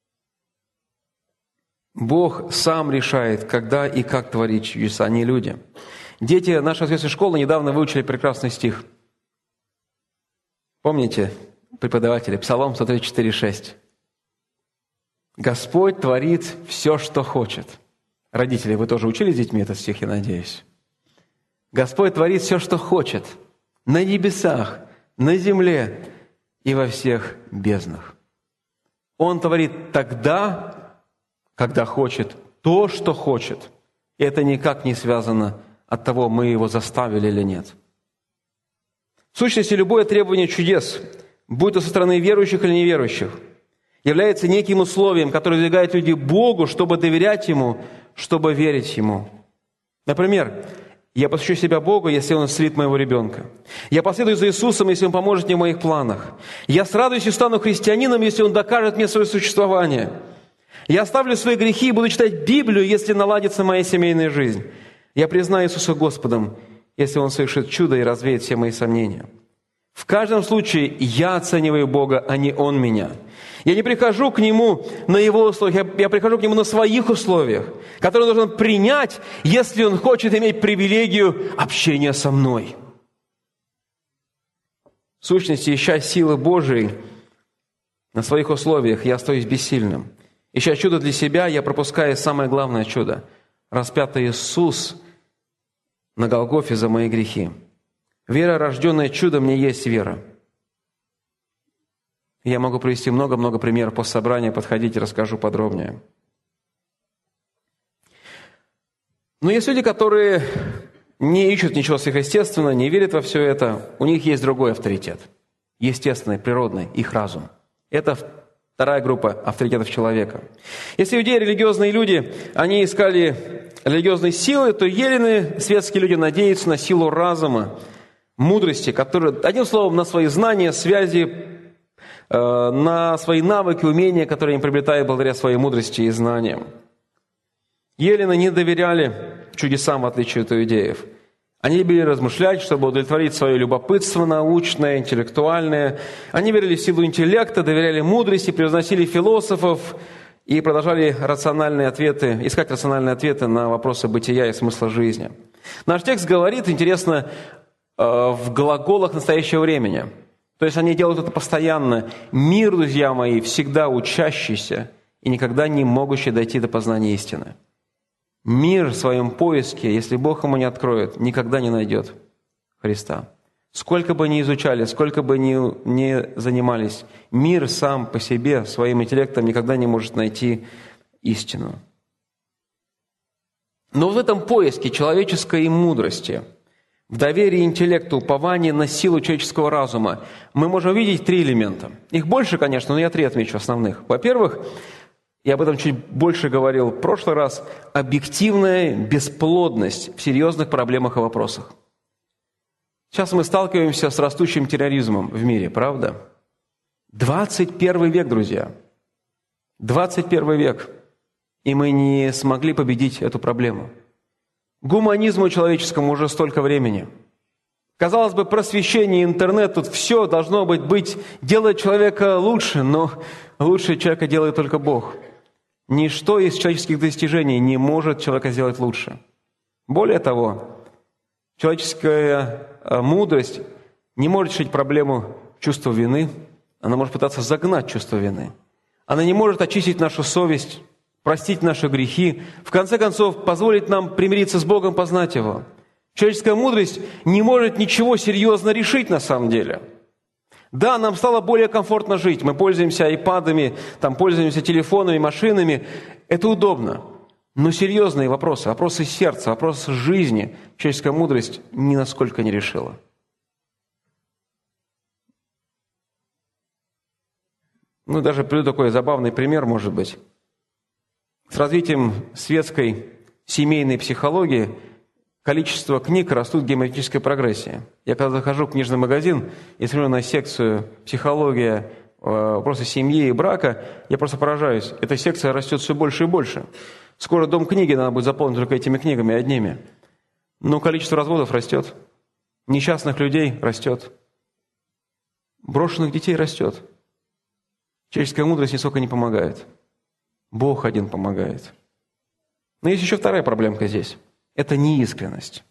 Бог сам решает, когда и как творить чудеса, а не люди. Дети нашей воскресной школы недавно выучили прекрасный стих. Помните, преподаватели, Псалом 134:6. «Господь творит все, что хочет». Родители, вы тоже учили с детьми этот стих, я надеюсь. Господь творит все, что хочет, на небесах, на земле и во всех безднах. Он творит тогда, когда хочет, то, что хочет. И это никак не связано от того, мы его заставили или нет. В сущности, любое требование чудес, будь то со стороны верующих или неверующих, является неким условием, которое двигает людей к Богу, чтобы доверять Ему, чтобы верить Ему. Например, я посвящу себя Богу, если Он исцелит моего ребенка. Я последую за Иисусом, если Он поможет мне в моих планах. Я срадуюсь и стану христианином, если Он докажет мне свое существование. Я оставлю свои грехи и буду читать Библию, если наладится моя семейная жизнь. Я признаю Иисуса Господом, если Он совершит чудо и развеет все мои сомнения. В каждом случае я оцениваю Бога, а не Он меня. Я не прихожу к Нему на Его условиях, я прихожу к Нему на своих условиях, которые Он должен принять, если Он хочет иметь привилегию общения со мной. В сущности, ища силы Божией на своих условиях, я остаюсь бессильным. Ища чудо для себя, я пропускаю самое главное чудо – распятый Иисус на Голгофе за мои грехи. Вера, рожденная чудом, не есть вера. Я могу привести много-много примеров после собрания, подходите, расскажу подробнее. Но есть люди, которые не ищут ничего сверхъестественного, не верят во все это. У них есть другой авторитет. Естественный, природный, их разум. Это вторая группа авторитетов человека. Если иудеи религиозные люди, они искали религиозные силы, то елены, светские люди, надеются на силу разума, мудрости, которые, одним словом, на свои знания, связи, на свои навыки, умения, которые они приобретают благодаря своей мудрости и знаниям. Елены не доверяли чудесам, в отличие от иудеев. Они любили размышлять, чтобы удовлетворить свое любопытство научное, интеллектуальное. Они верили в силу интеллекта, доверяли мудрости, превозносили философов и продолжали искать рациональные ответы на вопросы бытия и смысла жизни. Наш текст говорит, интересно, в глаголах настоящего времени. То есть они делают это постоянно. Мир, друзья мои, всегда учащийся и никогда не могущий дойти до познания истины. Мир в своем поиске, если Бог ему не откроет, никогда не найдет Христа. Сколько бы ни изучали, сколько бы ни занимались, мир сам по себе, своим интеллектом никогда не может найти истину. Но в этом поиске человеческой мудрости, в доверии интеллекту, уповании на силу человеческого разума, мы можем увидеть три элемента. Их больше, конечно, но я три отмечу основных. Во-первых, я об этом чуть больше говорил в прошлый раз, объективная бесплодность в серьезных проблемах и вопросах. Сейчас мы сталкиваемся с растущим терроризмом в мире, правда? 21 век, друзья. 21 век. И мы не смогли победить эту проблему. Гуманизму человеческому уже столько времени. Казалось бы, просвещение, интернет, тут все должно быть, делает человека лучше, но лучше человека делает только Бог. Ничто из человеческих достижений не может человека сделать лучше. Более того, человеческая мудрость не может решить проблему чувства вины, она может пытаться загнать чувство вины. Она не может очистить нашу совесть, простить наши грехи, в конце концов, позволить нам примириться с Богом, познать Его. Человеческая мудрость не может ничего серьезно решить на самом деле. Да, нам стало более комфортно жить. Мы пользуемся айпадами, пользуемся телефонами, машинами. Это удобно. Но серьезные вопросы, вопросы сердца, вопросы жизни человеческая мудрость ни насколько не решила. Даже приведу такой забавный пример, может быть. С развитием светской семейной психологии количество книг растут в геометрической прогрессии. Я когда захожу в книжный магазин и смотрю на секцию «Психология, вопросы семьи и брака», я просто поражаюсь. Эта секция растет все больше и больше. Скоро дом книги надо будет заполнить только этими книгами одними. Но количество разводов растет. Несчастных людей растет. Брошенных детей растет. Человеческая мудрость нисколько не помогает. Бог один помогает. Но есть еще вторая проблемка здесь. Это неискренность.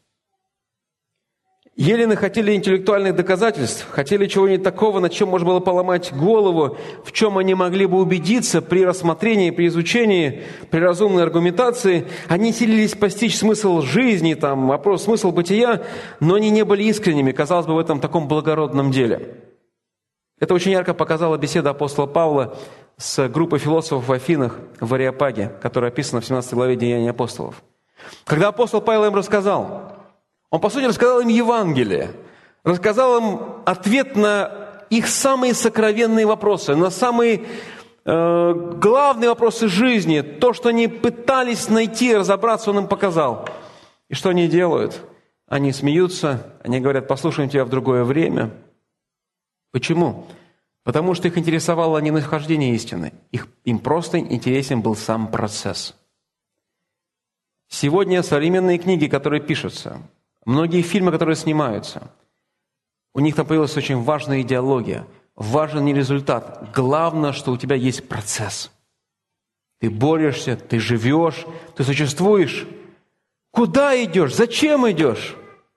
Елены хотели интеллектуальных доказательств, хотели чего-нибудь такого, над чем можно было поломать голову, в чем они могли бы убедиться при рассмотрении, при изучении, при разумной аргументации. Они силились постичь смысл жизни, вопрос, смысл бытия, но они не были искренними, казалось бы, в этом таком благородном деле. Это очень ярко показала беседа апостола Павла с группой философов в Афинах в Ареопаге, которая описана в 17 главе Деяний апостолов. Когда апостол Павел им рассказал, он, по сути, рассказал им Евангелие, рассказал им ответ на их самые сокровенные вопросы, на самые главные вопросы жизни, то, что они пытались найти, разобраться, он им показал. И что они делают? Они смеются, они говорят: послушаем тебя в другое время. Почему? Потому что их интересовало не нахождение истины, им просто интересен был сам процесс. Сегодня современные книги, которые пишутся, многие фильмы, которые снимаются, у них там появилась очень важная идеология. Важен не результат. Главное, что у тебя есть процесс. Ты борешься, ты живешь, ты существуешь. Куда идешь? Зачем идешь?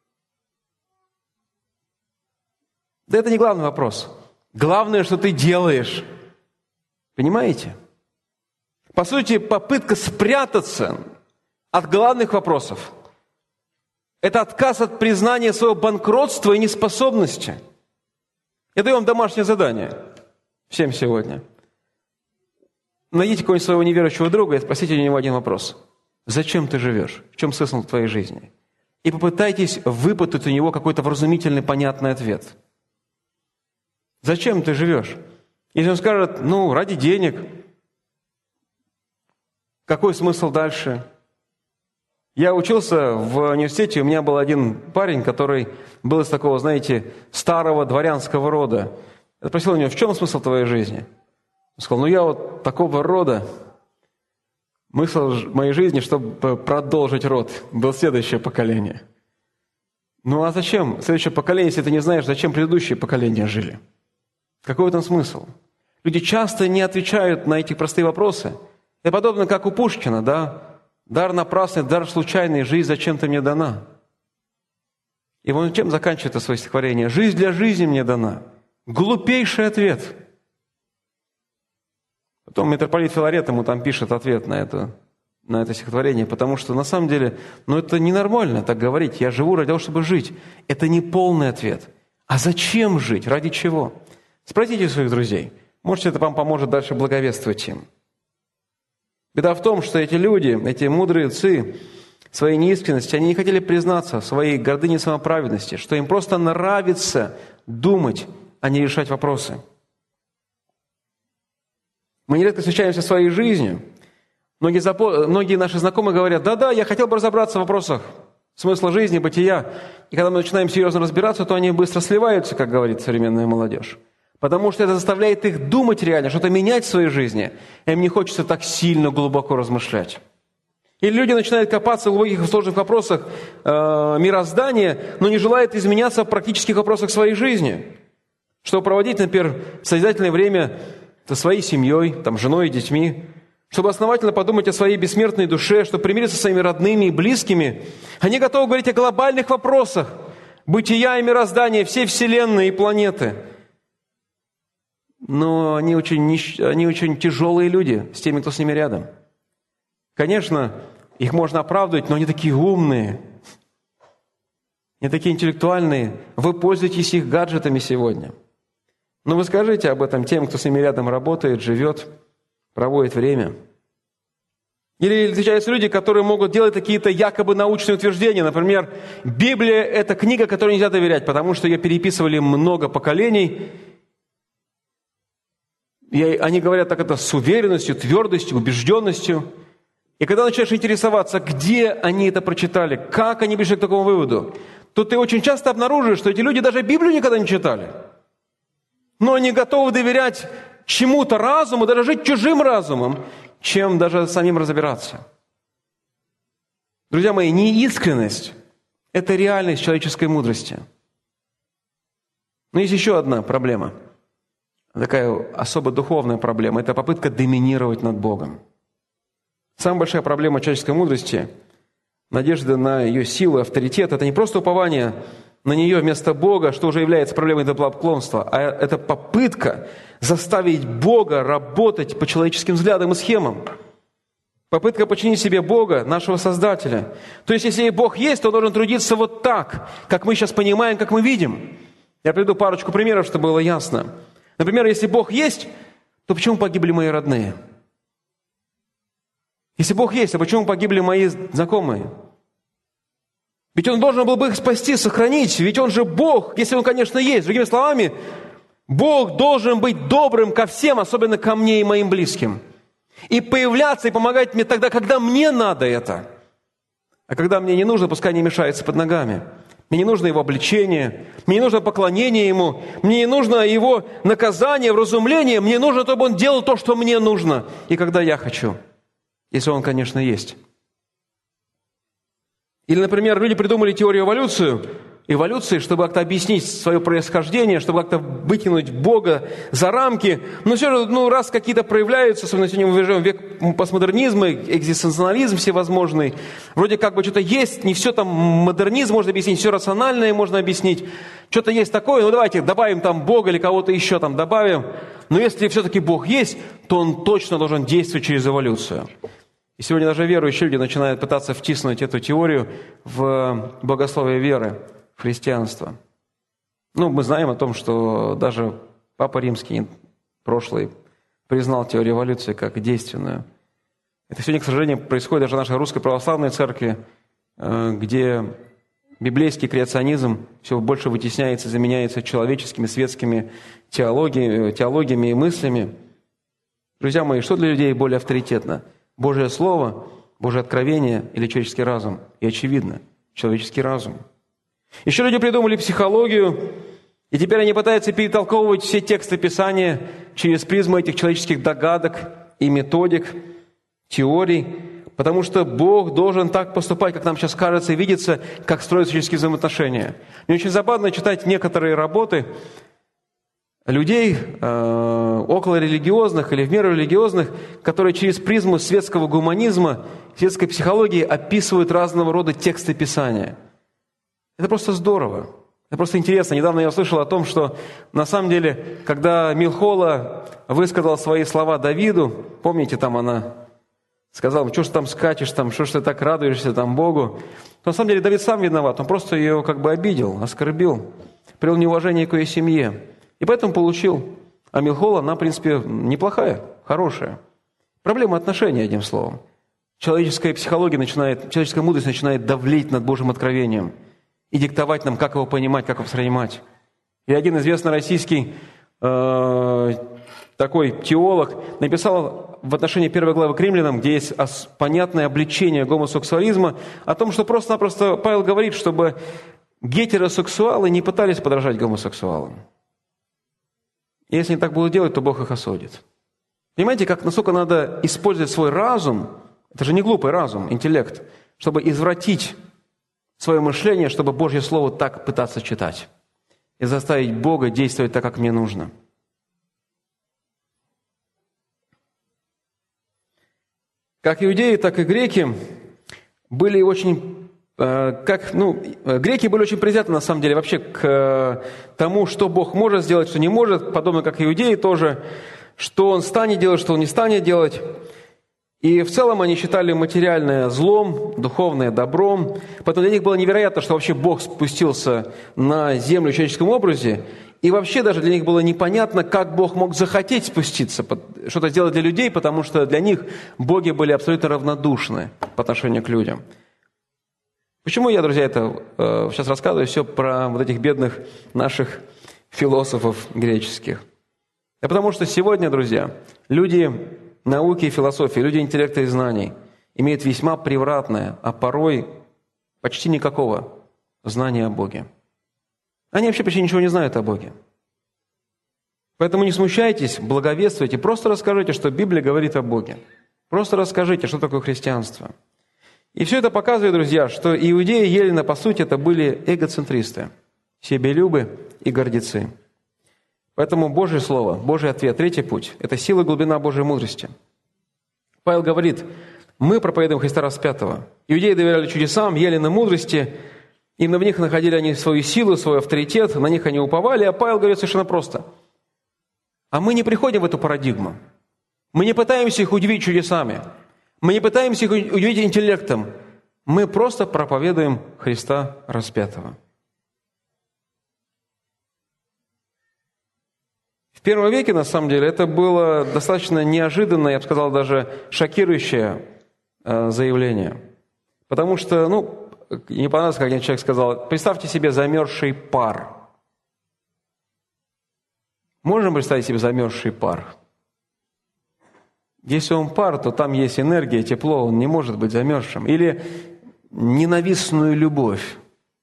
Да это не главный вопрос. Главное, что ты делаешь. Понимаете? По сути, попытка спрятаться от главных вопросов – это отказ от признания своего банкротства и неспособности. Я даю вам домашнее задание всем сегодня. Найдите какого-нибудь своего неверующего друга и спросите у него один вопрос. Зачем ты живешь? В чем смысл твоей жизни? И попытайтесь выпытать у него какой-то вразумительный, понятный ответ. Зачем ты живешь? Если он скажет: ради денег. Какой смысл дальше? Я учился в университете, у меня был один парень, который был из такого, старого дворянского рода. Я спросил у него: в чем смысл твоей жизни? Он сказал: я вот такого рода. Смысл моей жизни, чтобы продолжить род. Было следующее поколение. А зачем следующее поколение, если ты не знаешь, зачем предыдущие поколения жили? Какой в этом смысл? Люди часто не отвечают на эти простые вопросы. Это подобно, как у Пушкина, да? Дар напрасный, дар случайный, жизнь зачем-то мне дана. И он чем заканчивает свое стихотворение? Жизнь для жизни мне дана. Глупейший ответ. Потом митрополит Филарет ему пишет ответ на это стихотворение, потому что на самом деле, это ненормально так говорить. Я живу ради того, чтобы жить. Это не полный ответ. А зачем жить? Ради чего? Спросите своих друзей. Может, это вам поможет дальше благовествовать им. Беда в том, что эти люди, эти мудрецы, своей неискренности, они не хотели признаться в своей гордыне и самоправедности, что им просто нравится думать, а не решать вопросы. Мы нередко встречаемся в своей жизни. Многие наши знакомые говорят: да, я хотел бы разобраться в вопросах смысла жизни, бытия. И когда мы начинаем серьезно разбираться, то они быстро сливаются, как говорит современная молодежь. Потому что это заставляет их думать реально, что-то менять в своей жизни. Им не хочется так сильно, глубоко размышлять. Или люди начинают копаться в глубоких и сложных вопросах мироздания, но не желают изменяться в практических вопросах своей жизни. Чтобы проводить, например, созидательное время со своей семьей, женой и детьми. Чтобы основательно подумать о своей бессмертной душе, чтобы примириться со своими родными и близкими. Они готовы говорить о глобальных вопросах бытия и мироздания, всей Вселенной и планеты. Но они очень тяжелые люди с теми, кто с ними рядом. Конечно, их можно оправдывать, но они такие умные, они такие интеллектуальные. Вы пользуетесь их гаджетами сегодня. Но вы скажите об этом тем, кто с ними рядом работает, живет, проводит время. Или встречаются люди, которые могут делать какие-то якобы научные утверждения. Например, Библия – это книга, которой нельзя доверять, потому что ее переписывали много поколений. И они говорят так это с уверенностью, твердостью, убежденностью. И когда начинаешь интересоваться, где они это прочитали, как они пришли к такому выводу, то ты очень часто обнаружишь, что эти люди даже Библию никогда не читали. Но они готовы доверять чему-то разуму, даже жить чужим разумом, чем даже самим разбираться. Друзья мои, неискренность – это реальность человеческой мудрости. Но есть еще одна проблема, такая особо духовная проблема – это попытка доминировать над Богом. Самая большая проблема человеческой мудрости – надежда на ее силу и авторитет – это не просто упование на нее вместо Бога, что уже является проблемой идолопоклонства, а это попытка заставить Бога работать по человеческим взглядам и схемам. Попытка подчинить себе Бога, нашего Создателя. То есть, если Бог есть, то Он должен трудиться вот так, как мы сейчас понимаем, как мы видим. Я приведу парочку примеров, чтобы было ясно. Например, если Бог есть, то почему погибли мои родные? Если Бог есть, то почему погибли мои знакомые? Ведь Он должен был бы их спасти, сохранить. Ведь Он же Бог, если Он, конечно, есть. Другими словами, Бог должен быть добрым ко всем, особенно ко мне и моим близким. И появляться и помогать мне тогда, когда мне надо это. А когда мне не нужно, пускай не мешается под ногами. Мне не нужно Его обличение, мне не нужно поклонение Ему, мне не нужно Его наказание, вразумление, мне нужно, чтобы Он делал то, что мне нужно, и когда я хочу, если Он, конечно, есть. Или, например, люди придумали теорию эволюции, чтобы как-то объяснить свое происхождение, чтобы как-то выкинуть Бога за рамки. Но все же, раз какие-то проявляются, особенно сегодня мы живем в век постмодернизма, экзистенциализм всевозможный, вроде как бы что-то есть, не все там модернизм можно объяснить, все рациональное можно объяснить. Что-то есть такое, давайте добавим там Бога или кого-то еще там добавим. Но если все-таки Бог есть, то Он точно должен действовать через эволюцию. И сегодня даже верующие люди начинают пытаться втиснуть эту теорию в богословие веры, в христианство. Мы знаем о том, что даже Папа Римский, прошлый, признал теорию эволюции как действенную. Это сегодня, к сожалению, происходит даже в нашей русской православной церкви, где библейский креационизм все больше вытесняется, заменяется человеческими, светскими теологиями и мыслями. Друзья мои, что для людей более авторитетно? Божье Слово, Божье откровение или человеческий разум? И очевидно, человеческий разум. Еще люди придумали психологию, и теперь они пытаются перетолковывать все тексты Писания через призму этих человеческих догадок и методик, теорий, потому что Бог должен так поступать, как нам сейчас кажется и видится, как строятся человеческие взаимоотношения. Мне очень забавно читать некоторые работы людей околорелигиозных или в меру религиозных, которые через призму светского гуманизма, светской психологии описывают разного рода тексты Писания. Это просто здорово. Это просто интересно. Недавно я услышал о том, что на самом деле, когда Милхола высказала свои слова Давиду, помните, там она сказала, что ж там скачешь, что ж ты так радуешься Богу, то на самом деле Давид сам виноват. Он просто ее обидел, оскорбил, привел неуважение к ее семье. И поэтому получил. А Милхола, она, в принципе, неплохая, хорошая. Проблема отношений, одним словом. Человеческая психология человеческая мудрость начинает давлеть над Божьим откровением и диктовать нам, как его понимать, как его воспринимать. И один известный российский такой теолог написал в отношении 1 главы к Римлянам, где есть понятное обличение гомосексуализма, о том, что просто-напросто Павел говорит, чтобы гетеросексуалы не пытались подражать гомосексуалам. И если они так будут делать, то Бог их осудит. Понимаете, насколько надо использовать свой разум, это же не глупый разум, интеллект, чтобы извратить свое мышление, чтобы Божье Слово так пытаться читать и заставить Бога действовать так, как мне нужно. Как иудеи, так и греки были очень... греки были очень предвзяты, на самом деле, вообще к тому, что Бог может сделать, что не может, подобно как иудеи тоже, что Он станет делать, что Он не станет делать. И в целом они считали материальное злом, духовное добром. Поэтому для них было невероятно, что вообще Бог спустился на землю в человеческом образе. И вообще даже для них было непонятно, как Бог мог захотеть спуститься, что-то сделать для людей, потому что для них боги были абсолютно равнодушны по отношению к людям. Почему я, друзья, это сейчас рассказываю все про вот этих бедных наших философов греческих? Да потому что сегодня, друзья, люди науки и философии, люди интеллекта и знаний имеют весьма превратное, а порой почти никакого знания о Боге. Они вообще почти ничего не знают о Боге. Поэтому не смущайтесь, благовествуйте, просто расскажите, что Библия говорит о Боге. Просто расскажите, что такое христианство. И все это показывает, друзья, что иудеи и эллины, по сути, это были эгоцентристы, себелюбы и гордецы. Поэтому Божье Слово, Божий ответ, третий путь – это сила и глубина Божьей мудрости. Павел говорит, мы проповедуем Христа распятого. Иудеи доверяли чудесам, эллины мудрости, именно в них находили они свою силу, свой авторитет, на них они уповали, а Павел говорит совершенно просто. А мы не приходим в эту парадигму. Мы не пытаемся их удивить чудесами. Мы не пытаемся их удивить интеллектом. Мы просто проповедуем Христа распятого. В первом веке, на самом деле, это было достаточно неожиданное, я бы сказал, даже шокирующее заявление. Потому что, не понравилось, как один человек сказал, представьте себе замерзший пар. Можем представить себе замерзший пар? Если он пар, то там есть энергия, тепло, он не может быть замерзшим. Или ненавистную любовь.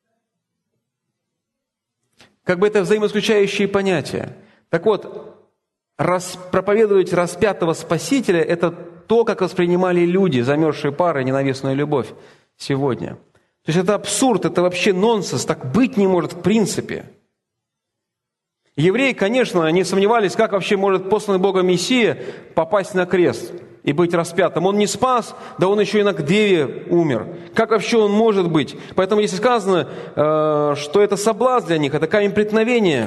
Как бы это взаимоисключающие понятия. Так вот, проповедовать распятого Спасителя – это то, как воспринимали люди, замерзшие пары, ненавистную любовь сегодня. То есть это абсурд, это вообще нонсенс, так быть не может в принципе. Евреи, конечно, они сомневались, как вообще может посланный Богом Мессия попасть на крест и быть распятым. Он не спас, да он еще и на деве умер. Как вообще он может быть? Поэтому если сказано, что это соблазн для них, это камень преткновения,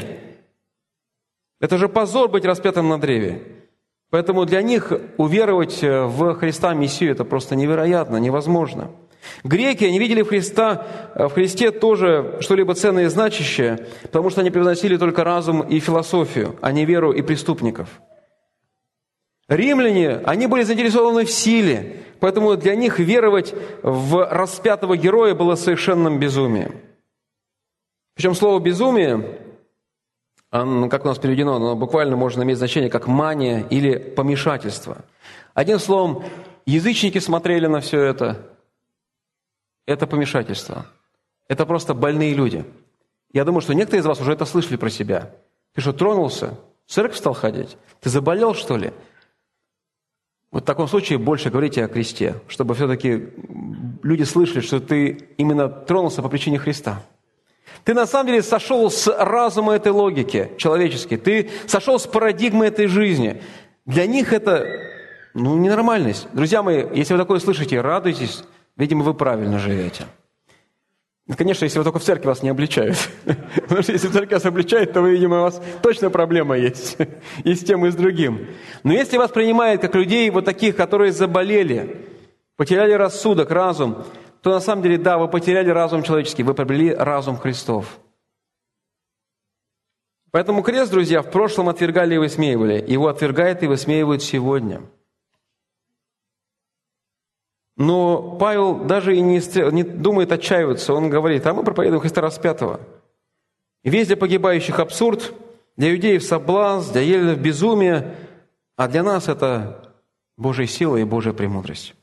это же позор быть распятым на древе. Поэтому для них уверовать в Христа Мессию это просто невероятно, невозможно. Греки, они видели в Христе тоже что-либо ценное и значащее, потому что они превозносили только разум и философию, а не веру и преступников. Римляне, они были заинтересованы в силе, поэтому для них веровать в распятого героя было совершенным безумием. Причем слово «безумие», как у нас переведено, оно буквально может иметь значение как мания или помешательство. Одним словом, язычники смотрели на все это. Это помешательство. Это просто больные люди. Я думаю, что некоторые из вас уже это слышали про себя. Ты что, тронулся? В церковь стал ходить? Ты заболел, что ли? Вот в таком случае больше говорите о кресте, чтобы все-таки люди слышали, что ты именно тронулся по причине Христа. Ты на самом деле сошел с разума этой логики человеческой. Ты сошел с парадигмы этой жизни. Для них это ненормальность. Друзья мои, если вы такое слышите, радуйтесь. Видимо, вы правильно живете. Конечно, если вы только в церкви вас не обличают. Потому что если в церкви вас обличают, то, видимо, у вас точно проблема есть. И с тем, и с другим. Но если вас принимают как людей вот таких, которые заболели, потеряли рассудок, разум, то на самом деле, да, вы потеряли разум человеческий, вы приобрели разум Христов. Поэтому крест, друзья, в прошлом отвергали и высмеивали. Его отвергают и высмеивают сегодня. Но Павел даже и не думает отчаиваться. Он говорит, а мы проповедуем Христа распятого. И весь для погибающих абсурд, для иудеев соблазн, для эллинов безумие, а для нас это Божья сила и Божья премудрость.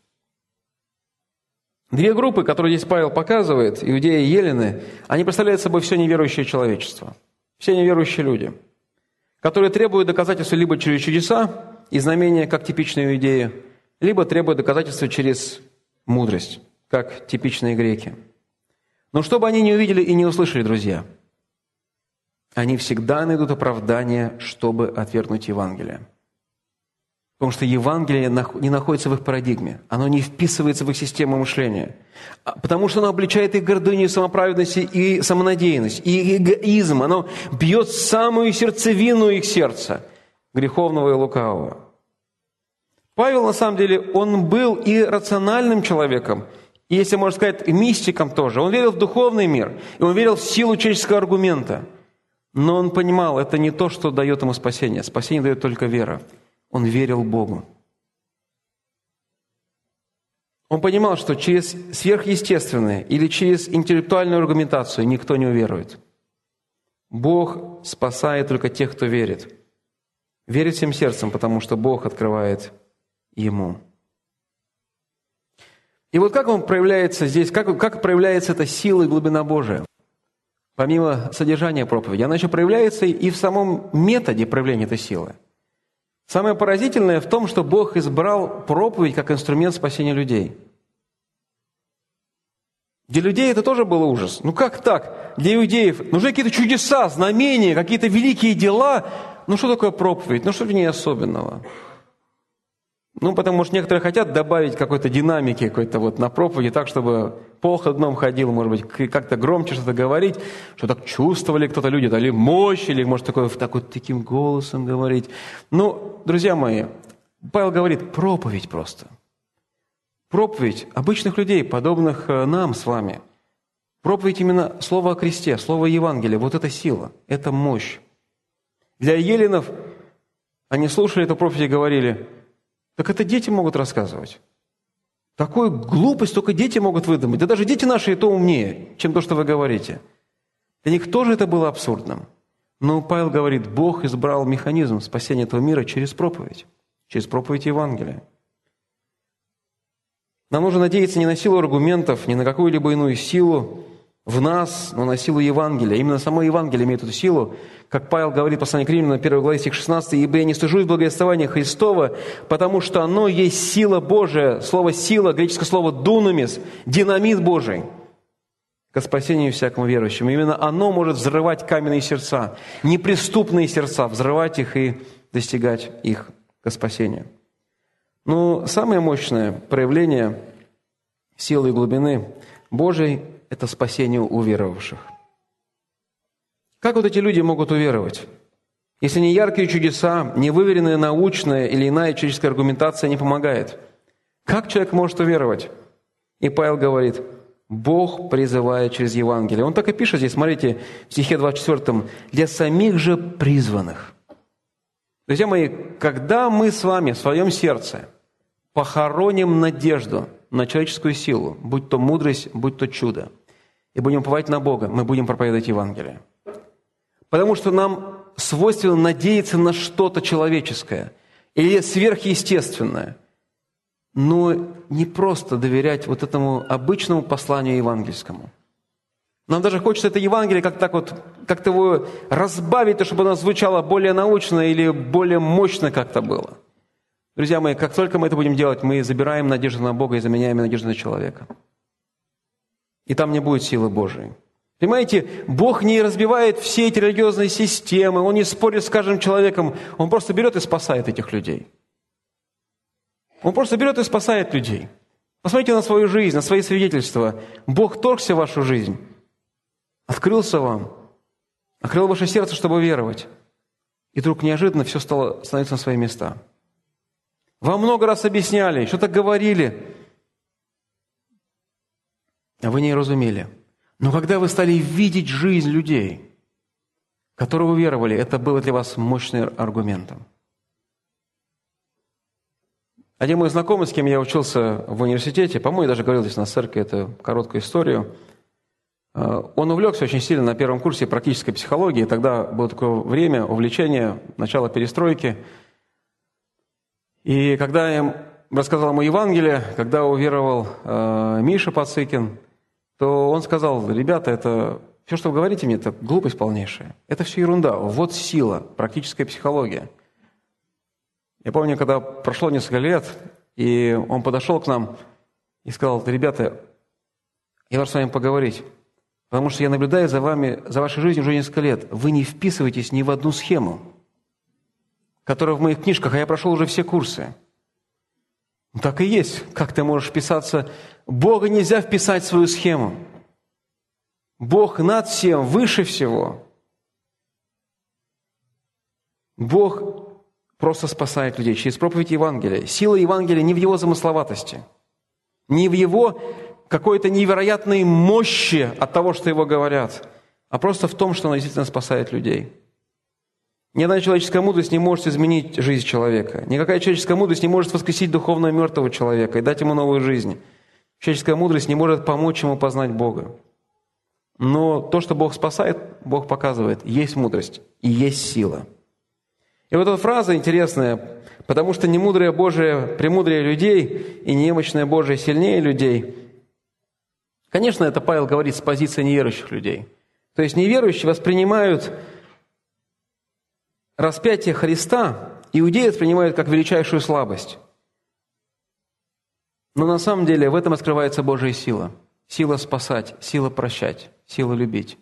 Две группы, которые здесь Павел показывает, иудеи и эллины, они представляют собой все неверующее человечество. Все неверующие люди, которые требуют доказательства либо через чудеса и знамения, как типичные иудеи, либо требуют доказательства через мудрость, как типичные греки. Но что бы они не увидели и не услышали, друзья, они всегда найдут оправдание, чтобы отвергнуть Евангелие. Потому что Евангелие не находится в их парадигме, оно не вписывается в их систему мышления. Потому что оно обличает их гордыню, самоправедность и самонадеянность, и эгоизм. Оно бьет в самую сердцевину их сердца, греховного и лукавого. Павел, на самом деле, он был и рациональным человеком, и, если можно сказать, и мистиком тоже. Он верил в духовный мир, и он верил в силу человеческого аргумента. Но он понимал, это не то, что дает ему спасение. Спасение дает только вера. Он верил Богу. Он понимал, что через сверхъестественное или через интеллектуальную аргументацию никто не уверует. Бог спасает только тех, кто верит. Верит всем сердцем, потому что Бог открывает ему. И вот как он проявляется здесь, как проявляется эта сила и глубина Божия? Помимо содержания проповеди, она еще проявляется и в самом методе проявления этой силы. Самое поразительное в том, что Бог избрал проповедь как инструмент спасения людей. Для людей это тоже был ужас. Ну как так? Для иудеев нужны какие-то чудеса, знамения, какие-то великие дела. Ну что такое проповедь? Ну что в ней особенного? Ну, потому что некоторые хотят добавить какой-то динамики какой-то вот на проповеди, так, чтобы пол ходуном ходил, может быть, как-то громче что-то говорить, что так чувствовали кто-то люди, дали мощь, или, может, таким голосом говорить. Ну, друзья мои, Павел говорит, проповедь просто. Проповедь обычных людей, подобных нам с вами. Проповедь именно слова о кресте, слово Евангелия, вот это сила, это мощь. Для еленов они слушали эту проповедь и говорили, так это дети могут рассказывать. Такую глупость только дети могут выдумать. Да даже дети наши и то умнее, чем то, что вы говорите. Для них тоже это было абсурдным. Но Павел говорит, Бог избрал механизм спасения этого мира через проповедь Евангелия. Нам нужно надеяться не на силу аргументов, не на какую-либо иную силу в нас, но на силу Евангелия. Именно само Евангелие имеет эту силу. Как Павел говорит в послании к Римлянам, 1 главе, стих 16, «Ибо я не стыжусь благовествования Христова, потому что оно есть сила Божия». Слово «сила», греческое слово «дунамис», динамит Божий ко спасению всякому верующему. Именно оно может взрывать каменные сердца, неприступные сердца, взрывать их и достигать их ко спасению. Но самое мощное проявление силы и глубины Божией – это спасение уверовавших. Как вот эти люди могут уверовать? Если не яркие чудеса, не выверенная научная или иная человеческая аргументация не помогает. Как человек может уверовать? И Павел говорит, Бог призывает через Евангелие. Он так и пишет здесь, смотрите, в стихе 24, «Для самих же призванных». Друзья мои, когда мы с вами в своем сердце похороним надежду на человеческую силу, будь то мудрость, будь то чудо, и будем уповать на Бога, мы будем проповедовать Евангелие. Потому что нам свойственно надеяться на что-то человеческое или сверхъестественное, но не просто доверять вот этому обычному посланию евангельскому. Нам даже хочется это Евангелие как-то его разбавить, чтобы оно звучало более научно или более мощно как-то было. Друзья мои, как только мы это будем делать, мы забираем надежду на Бога и заменяем надежду на человека. И там не будет силы Божией. Понимаете, Бог не разбивает все эти религиозные системы, Он не спорит с каждым человеком, Он просто берет и спасает этих людей. Он просто берет и спасает людей. Посмотрите на свою жизнь, на свои свидетельства. Бог вторгся в вашу жизнь, открылся вам, открыл ваше сердце, чтобы веровать. И вдруг неожиданно все стало становиться на свои места. Вам много раз объясняли, что-то говорили, а вы не разумели. Но когда вы стали видеть жизнь людей, которые уверовали, это было для вас мощным аргументом. Один мой знакомый, с кем я учился в университете, по-моему, я даже говорил здесь на церкви эту короткую историю, он увлекся очень сильно на первом курсе практической психологии. Тогда было такое время, увлечение, начало перестройки. И когда я им рассказал ему Евангелие, когда уверовал Миша Пацыкин, то он сказал, ребята, это все, что вы говорите мне, это глупость полнейшая. Это все ерунда. Вот сила, практическая психология. Я помню, когда прошло несколько лет, и он подошел к нам и сказал, ребята, я должен с вами поговорить, потому что я наблюдаю за вами, за вашей жизнью уже несколько лет. Вы не вписываетесь ни в одну схему, которая в моих книжках, а я прошел уже все курсы. Так и есть. Как ты можешь вписаться? Бога нельзя вписать в свою схему. Бог над всем, выше всего. Бог просто спасает людей через проповедь Евангелия. Сила Евангелия не в его замысловатости, не в его какой-то невероятной мощи от того, что его говорят, а просто в том, что оно действительно спасает людей. Ни одна человеческая мудрость не может изменить жизнь человека. Никакая человеческая мудрость не может воскресить духовно мертвого человека и дать ему новую жизнь. Человеческая мудрость не может помочь ему познать Бога. Но то, что Бог спасает, Бог показывает. Есть мудрость и есть сила. И вот эта фраза интересная, потому что немудрое Божие премудрее людей, и немощное Божие сильнее людей. Конечно, это Павел говорит с позиции неверующих людей. То есть неверующие воспринимают распятие Христа, иудеи воспринимают как величайшую слабость. Но на самом деле в этом скрывается Божья сила. Сила спасать, сила прощать, сила любить.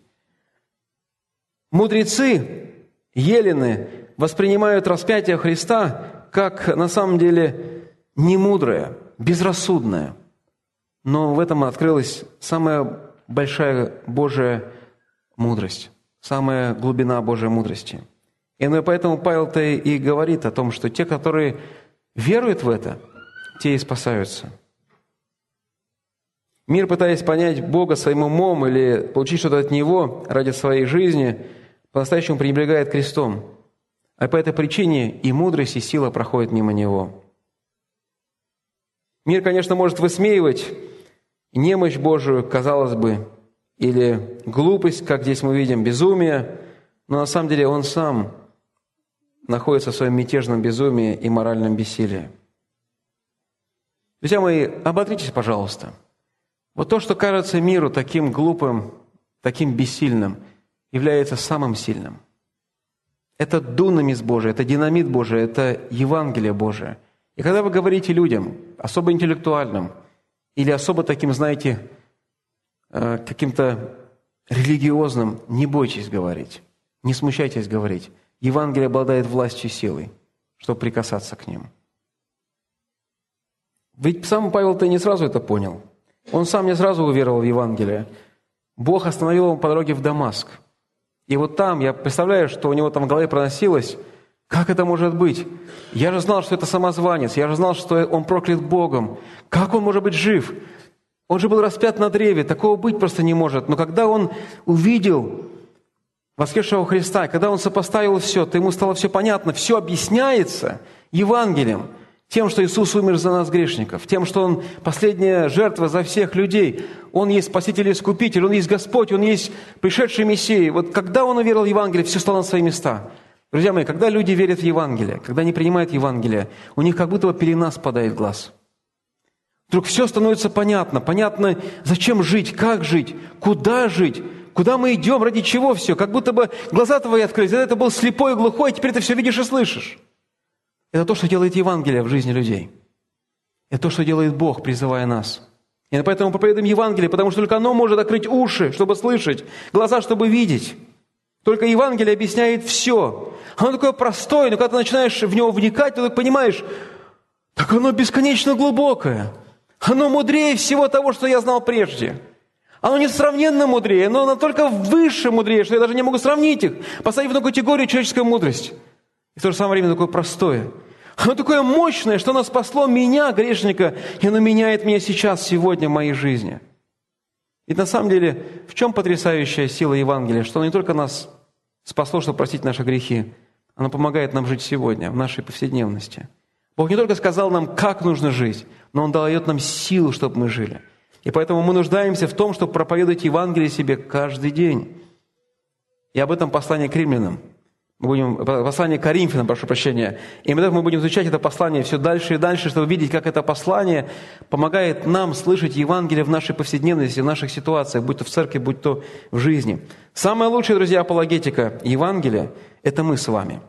Мудрецы, елены, воспринимают распятие Христа как на самом деле немудрое, безрассудное. Но в этом открылась самая большая Божья мудрость, самая глубина Божьей мудрости. И поэтому Павел-то и говорит о том, что те, которые веруют в это, те и спасаются. Мир, пытаясь понять Бога своим умом или получить что-то от Него ради своей жизни, по-настоящему пренебрегает крестом. А по этой причине и мудрость, и сила проходят мимо Него. Мир, конечно, может высмеивать немощь Божию, казалось бы, или глупость, как здесь мы видим, безумие, но на самом деле он сам находится в своем мятежном безумии и моральном бессилии. Друзья мои, оботритесь, пожалуйста. Вот то, что кажется миру таким глупым, таким бессильным, является самым сильным. Это дунамис Божий, это динамит Божий, это Евангелие Божие. И когда вы говорите людям, особо интеллектуальным, или особо таким, знаете, каким-то религиозным, не бойтесь говорить, не смущайтесь говорить. Евангелие обладает властью и силой, чтобы прикасаться к ним. Ведь сам Павел-то не сразу это понял. Он сам не сразу уверовал в Евангелие. Бог остановил его по дороге в Дамаск. И вот там, я представляю, что у него там в голове проносилось, как это может быть? Я же знал, что это самозванец, я же знал, что он проклят Богом. Как он может быть жив? Он же был распят на древе, такого быть просто не может. Но когда он увидел воскресшего Христа, когда он сопоставил все, то ему стало все понятно, все объясняется Евангелием, тем, что Иисус умер за нас, грешников, тем, что Он последняя жертва за всех людей. Он есть Спаситель и Искупитель, Он есть Господь, Он есть пришедший Мессия. Вот когда он уверовал в Евангелие, все стало на свои места. Друзья мои, когда люди верят в Евангелие, когда они принимают Евангелие, у них как будто бы пелена спадает в глаз. Вдруг все становится понятно. Понятно, зачем жить, как жить, куда мы идем, ради чего все. Как будто бы глаза твои открылись. Это был слепой и глухой, теперь ты все видишь и слышишь. Это то, что делает Евангелие в жизни людей. Это то, что делает Бог, призывая нас. И поэтому мы проповедуем Евангелие, потому что только оно может открыть уши, чтобы слышать, глаза, чтобы видеть. Только Евангелие объясняет все. Оно такое простое, но когда ты начинаешь в него вникать, то ты понимаешь, так оно бесконечно глубокое. Оно мудрее всего того, что я знал прежде. Оно несравненно мудрее, но оно только выше мудрее, что я даже не могу сравнить их, поставить в одну категорию человеческая мудрость. И в то же самое время такое простое. Оно такое мощное, что оно спасло меня, грешника, и оно меняет меня сейчас, сегодня в моей жизни. И на самом деле, в чем потрясающая сила Евангелия? Что оно не только нас спасло, чтобы простить наши грехи, оно помогает нам жить сегодня, в нашей повседневности. Бог не только сказал нам, как нужно жить, но Он дает нам силу, чтобы мы жили. И поэтому мы нуждаемся в том, чтобы проповедовать Евангелие себе каждый день. И об этом послание к римлянам. Мы будем, послание к Коринфянам, прошу прощения. И мы будем изучать это послание все дальше и дальше, чтобы видеть, как это послание помогает нам слышать Евангелие в нашей повседневности, в наших ситуациях, будь то в церкви, будь то в жизни. Самая лучшая, друзья, апологетика Евангелия – это мы с вами,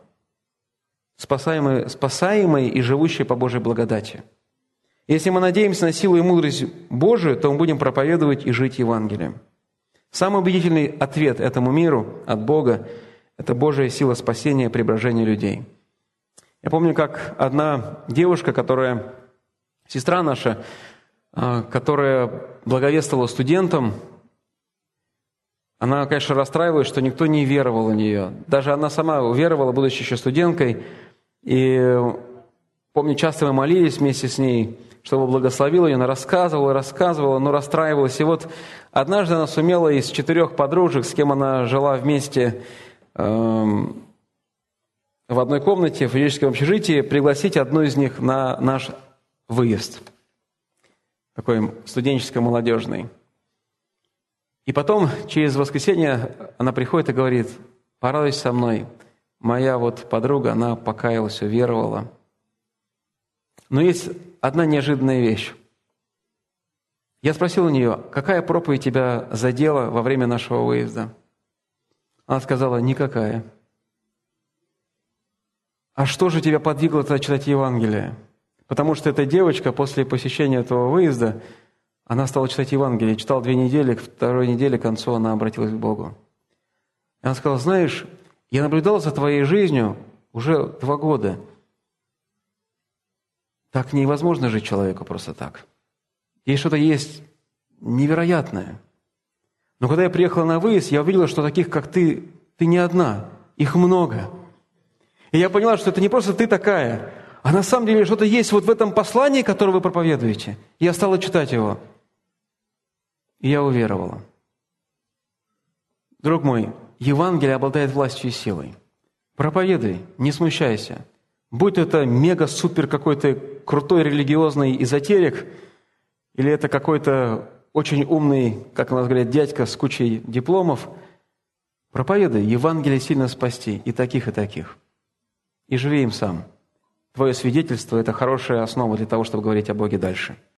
спасаемые и живущие по Божьей благодати. Если мы надеемся на силу и мудрость Божию, то мы будем проповедовать и жить Евангелием. Самый убедительный ответ этому миру от Бога – это Божья сила спасения и преображения людей. Я помню, как одна девушка, сестра наша, которая благовествовала студентам, она, конечно, расстраивалась, что никто не веровал в нее. Даже она сама уверовала, будучи еще студенткой, И помню, часто мы молились вместе с ней, чтобы благословила ее. Она рассказывала, но расстраивалась. И вот однажды она сумела из 4 подружек, с кем она жила вместе в одной комнате в физическом общежитии, пригласить одну из них на наш выезд, такой студенческо-молодежный. И потом, через воскресенье, она приходит и говорит: «Порадуйся со мной, моя вот подруга, она покаялась, уверовала». Но есть одна неожиданная вещь. Я спросил у нее: «Какая проповедь тебя задела во время нашего выезда?» Она сказала: «Никакая». «А что же тебя подвигло тогда читать Евангелие?» Потому что эта девочка после посещения этого выезда, она стала читать Евангелие, читала 2 недели, к 2-й неделе к концу она обратилась к Богу. И она сказала: «Знаешь, я наблюдала за твоей жизнью уже 2 года. Так невозможно жить человеку просто так. Здесь что-то есть невероятное. Но когда я приехала на выезд, я увидела, что таких, как ты не одна, их много. И я поняла, что это не просто ты такая, а на самом деле что-то есть вот в этом послании, которое вы проповедуете». И я стала читать его. И я уверовала. Друг мой, Евангелие обладает властью и силой. Проповедуй, не смущайся. Будь это мега-супер какой-то крутой религиозный эзотерик, или это какой-то очень умный, как у нас говорят, дядька с кучей дипломов, проповедуй, Евангелие сильно спасти и таких, и таких. И живи им сам. Твое свидетельство – это хорошая основа для того, чтобы говорить о Боге дальше.